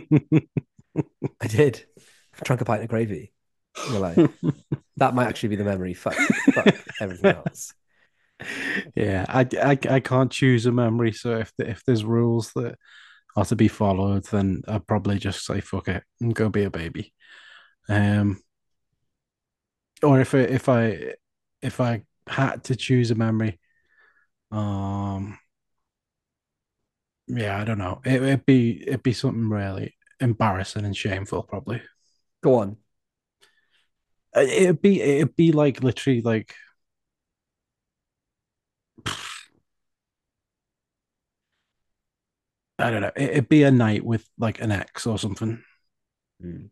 I did. I've drunk a pint of gravy in my life. That might actually be the memory. Fuck, fuck everything else. Yeah, I, I, I can't choose a memory. So if the, if there's rules that are to be followed, then I'd probably just say fuck it and go be a baby. Um, or if I, if I if I had to choose a memory, um, yeah, I don't know. It, it'd be it'd be something really embarrassing and shameful, probably. Go on. Uh, It'd be it'd be like literally like I don't know. It'd be a night with like an ex or something. Mm.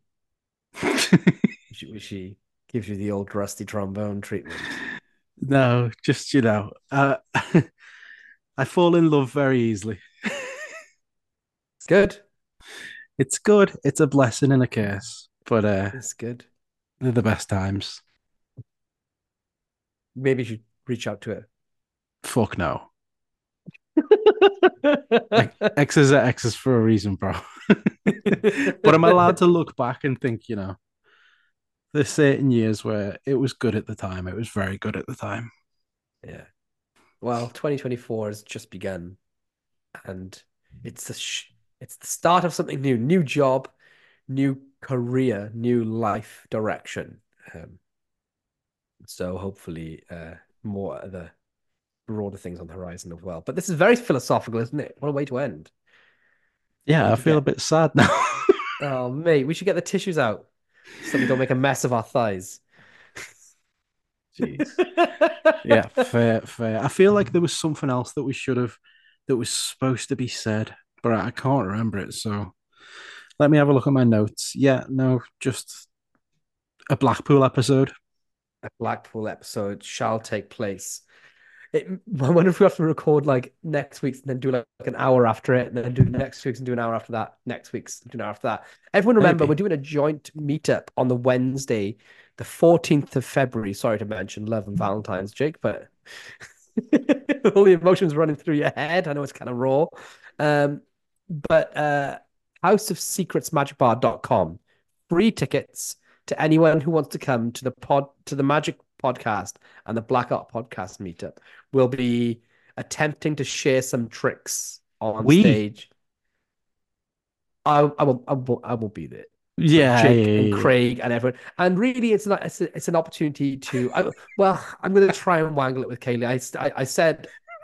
She, she gives you the old rusty trombone treatment. No, just you know, uh, I fall in love very easily. It's good. It's good. It's a blessing and a curse, but uh, It's good. they're the best times. Maybe you should reach out to Fuck no. Like her. X's are X's for a reason, bro. But I'm allowed to look back and think, you know, there's certain years where it was good at the time. It was very good at the time. Yeah. Well, twenty twenty-four has just begun, and it's the sh it's the start of something new, new job, new career, new life direction. Um, so hopefully, uh, more of the broader things on the horizon as well. But this is very philosophical, isn't it? What a way to end. Yeah, We I could feel a get, bit sad now. oh mate, we should get the tissues out so we don't make a mess of our thighs. Jeez. Yeah, fair, fair. I feel like there was something else that we should have that was supposed to be said, but I can't remember it. So let me have a look at my notes. Yeah, no, just a Blackpool episode. A Blackpool episode shall take place. It, I wonder if we have to record like next week's and then do like, like an hour after it, and then do next week's and do an hour after that. Next week's do an hour after that. Everyone remember, we're Maybe. doing a joint meetup on the Wednesday, the fourteenth of February. Sorry to mention Love and Valentine's, Jake, but all the emotions running through your head. I know it's kind of raw. Um, but uh, house of secrets magic bar dot com. Free tickets to anyone who wants to come to the pod to the Magic Podcast and the Black Art Podcast meetup. We'll be attempting to share some tricks on We. stage. I, I will I will I will be there. But Yeah, Jake yeah, and yeah. Craig and everyone, and really, it's not. It's, a, it's an opportunity to. I, well, I'm going to try and wangle it with Kaylee. I, I, I said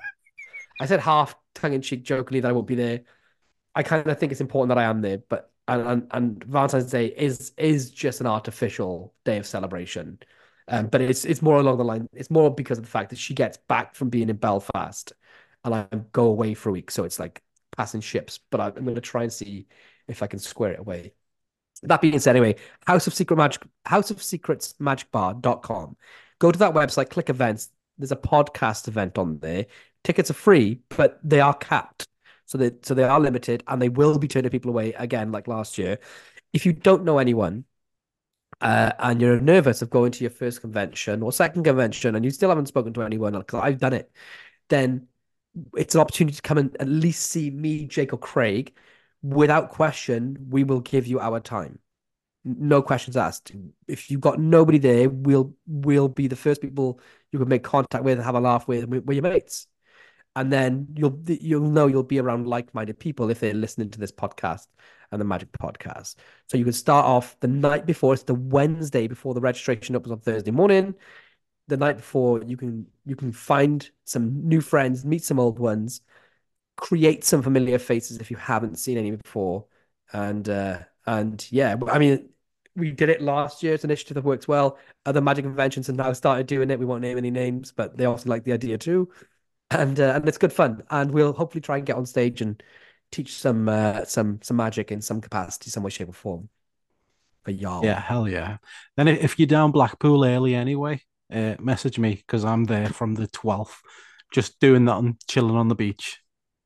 I said half tongue in cheek, jokingly that I won't be there. I kind of think it's important that I am there, but and, and and Valentine's Day is is just an artificial day of celebration. Um, but it's it's more along the line. It's more because of the fact that she gets back from being in Belfast, and I go away for a week, so it's like passing ships. But I'm going to try and see if I can square it away. That being said, anyway, House of Secret Magic, House of Secrets Magic Bar dot com. Go to that website, click events. There's a podcast event on there. Tickets are free, but they are capped. So they so they are limited and they will be turning people away again, like last year. If you don't know anyone uh, and you're nervous of going to your first convention or second convention and you still haven't spoken to anyone, like I've done it, then it's an opportunity to come and at least see me, Jake, or Craig. Without question, we will give you our time. No questions asked. If you've got nobody there, we'll we'll be the first people you can make contact with, have a laugh with, with, with your mates, and then you'll you'll know you'll be around like-minded people if they're listening to this podcast and the Magic Podcast. So you can start off the night before. It's the Wednesday before the registration opens on Thursday morning. The night before, you can you can find some new friends, meet some old ones, create some familiar faces if you haven't seen any before. And uh and yeah, I mean, we did it last year. It's an initiative that works well. Other magic conventions have now started doing it. We won't name any names, but they also like the idea too. And uh, and it's good fun. And we'll hopefully try and get on stage and teach some uh some some magic in some capacity, some way, shape, or form for Yeah, y'all. hell yeah. Then if you're down Blackpool early anyway, uh, message me because I'm there from the twelfth, just doing that and chilling on the beach.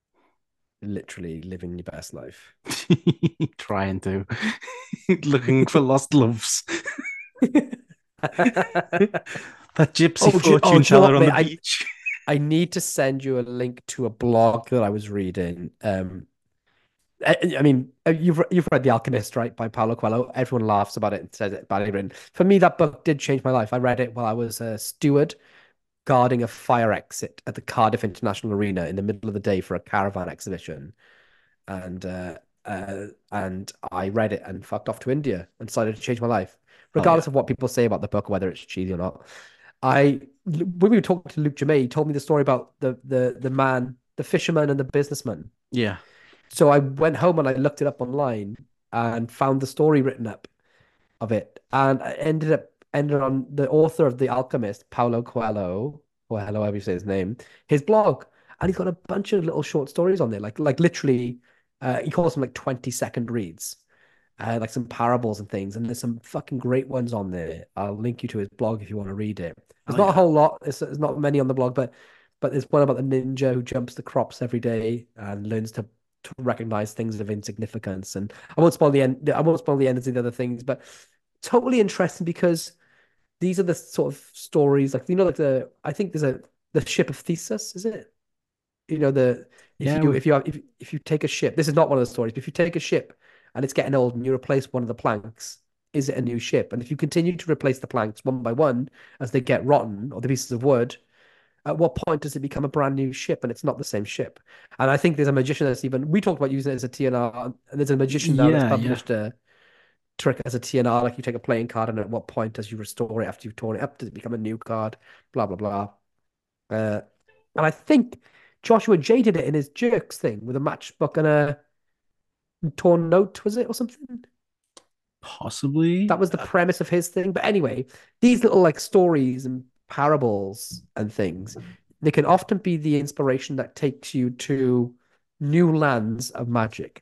Literally living your best life. Trying to. Looking for lost loves. That gypsy Oh, do, you- oh, fortune do you know teller what, on mate? the I beach. I need to send you a link to a blog that I was reading. Um, I, I mean, uh, you've you've read The Alchemist, right, by Paulo Coelho. Everyone laughs about it and says it badly written. For me, that book did change my life. I read it while I was a steward guarding a fire exit at the Cardiff International Arena in the middle of the day for a caravan exhibition, and uh, uh, and I read it and fucked off to India and decided to change my life, Hell yeah. regardless of what people say about the book, whether it's cheesy or not. I when we were talking to Luke Jamay, he told me the story about the the the man, the fisherman, and the businessman. Yeah. So I went home and I looked it up online and found the story written up of it, and I ended up ended on the author of The Alchemist, Paulo Coelho, or hello, however you say his name, his blog, and he's got a bunch of little short stories on there, like like literally, uh, he calls them like twenty second reads, uh, like some parables and things, and there's some fucking great ones on there. I'll link you to his blog if you want to read it. There's Hell not a yeah. whole lot. There's, there's not many on the blog, but but there's one about the ninja who jumps the crops every day and learns to to recognize things of insignificance. And I won't spoil the end. I won't spoil the end of the other things, but totally interesting because these are the sort of stories, like you know, like the I think there's a the ship of Theseus, is it? You know, the if Yeah, you we've if you have, if if you take a ship, this is not one of the stories, but if you take a ship and it's getting old and you replace one of the planks, is it a new ship? And if you continue to replace the planks one by one as they get rotten or the pieces of wood, at what point does it become a brand new ship and it's not the same ship? And I think there's a magician that's even we talked about using it as a T N R, and there's a magician now that's yeah, yeah. published a trick as a T N R, like you take a playing card, and at what point does you restore it after you've torn it up? Does it become a new card? Blah blah blah. Uh, and I think Joshua J did it in his Jerks thing with a matchbook and a torn note, was it, or something? Possibly. That was the Uh, premise of his thing. But anyway, these little like stories and parables and things, they can often be the inspiration that takes you to new lands of magic.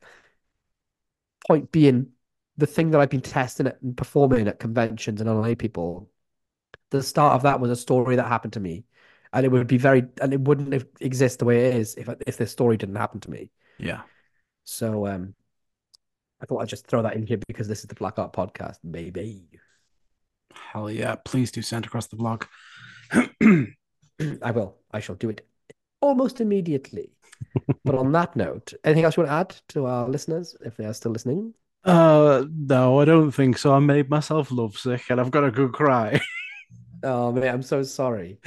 Point being, the thing that I've been testing it and performing at conventions and L A people, the start of that was a story that happened to me. And it would be very, and it wouldn't have exist the way it is if if this story didn't happen to me. yeah. So um, I thought I'd just throw that in here because this is the Black Art Podcast, baby. Hell yeah. Please do send across the blog. I will. I shall do it almost immediately. But on that note, anything else you want to add to our listeners if they are still listening? Uh, no, I don't think so. I made myself lovesick and I've got a good cry. Oh man, I'm so sorry.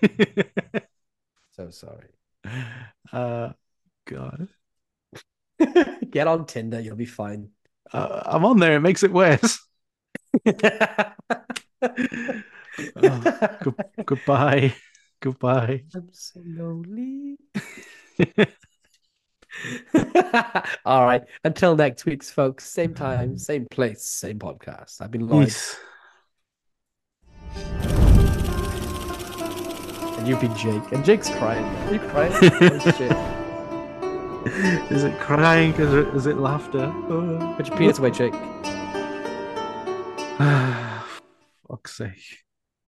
So sorry. uh, God. Get on Tinder, you'll be fine. Uh, I'm on there. It makes it worse. Oh, good, goodbye. Goodbye. I'm so lonely. All right. Until next week's folks. Same time, same place, same podcast. I've been Lloyd. Peace. And you've been Jake. And Jake's crying. Are you crying? Oh, shit. Is it crying? Is it, is it laughter? Put your penis away, Jake. Fuck's sake.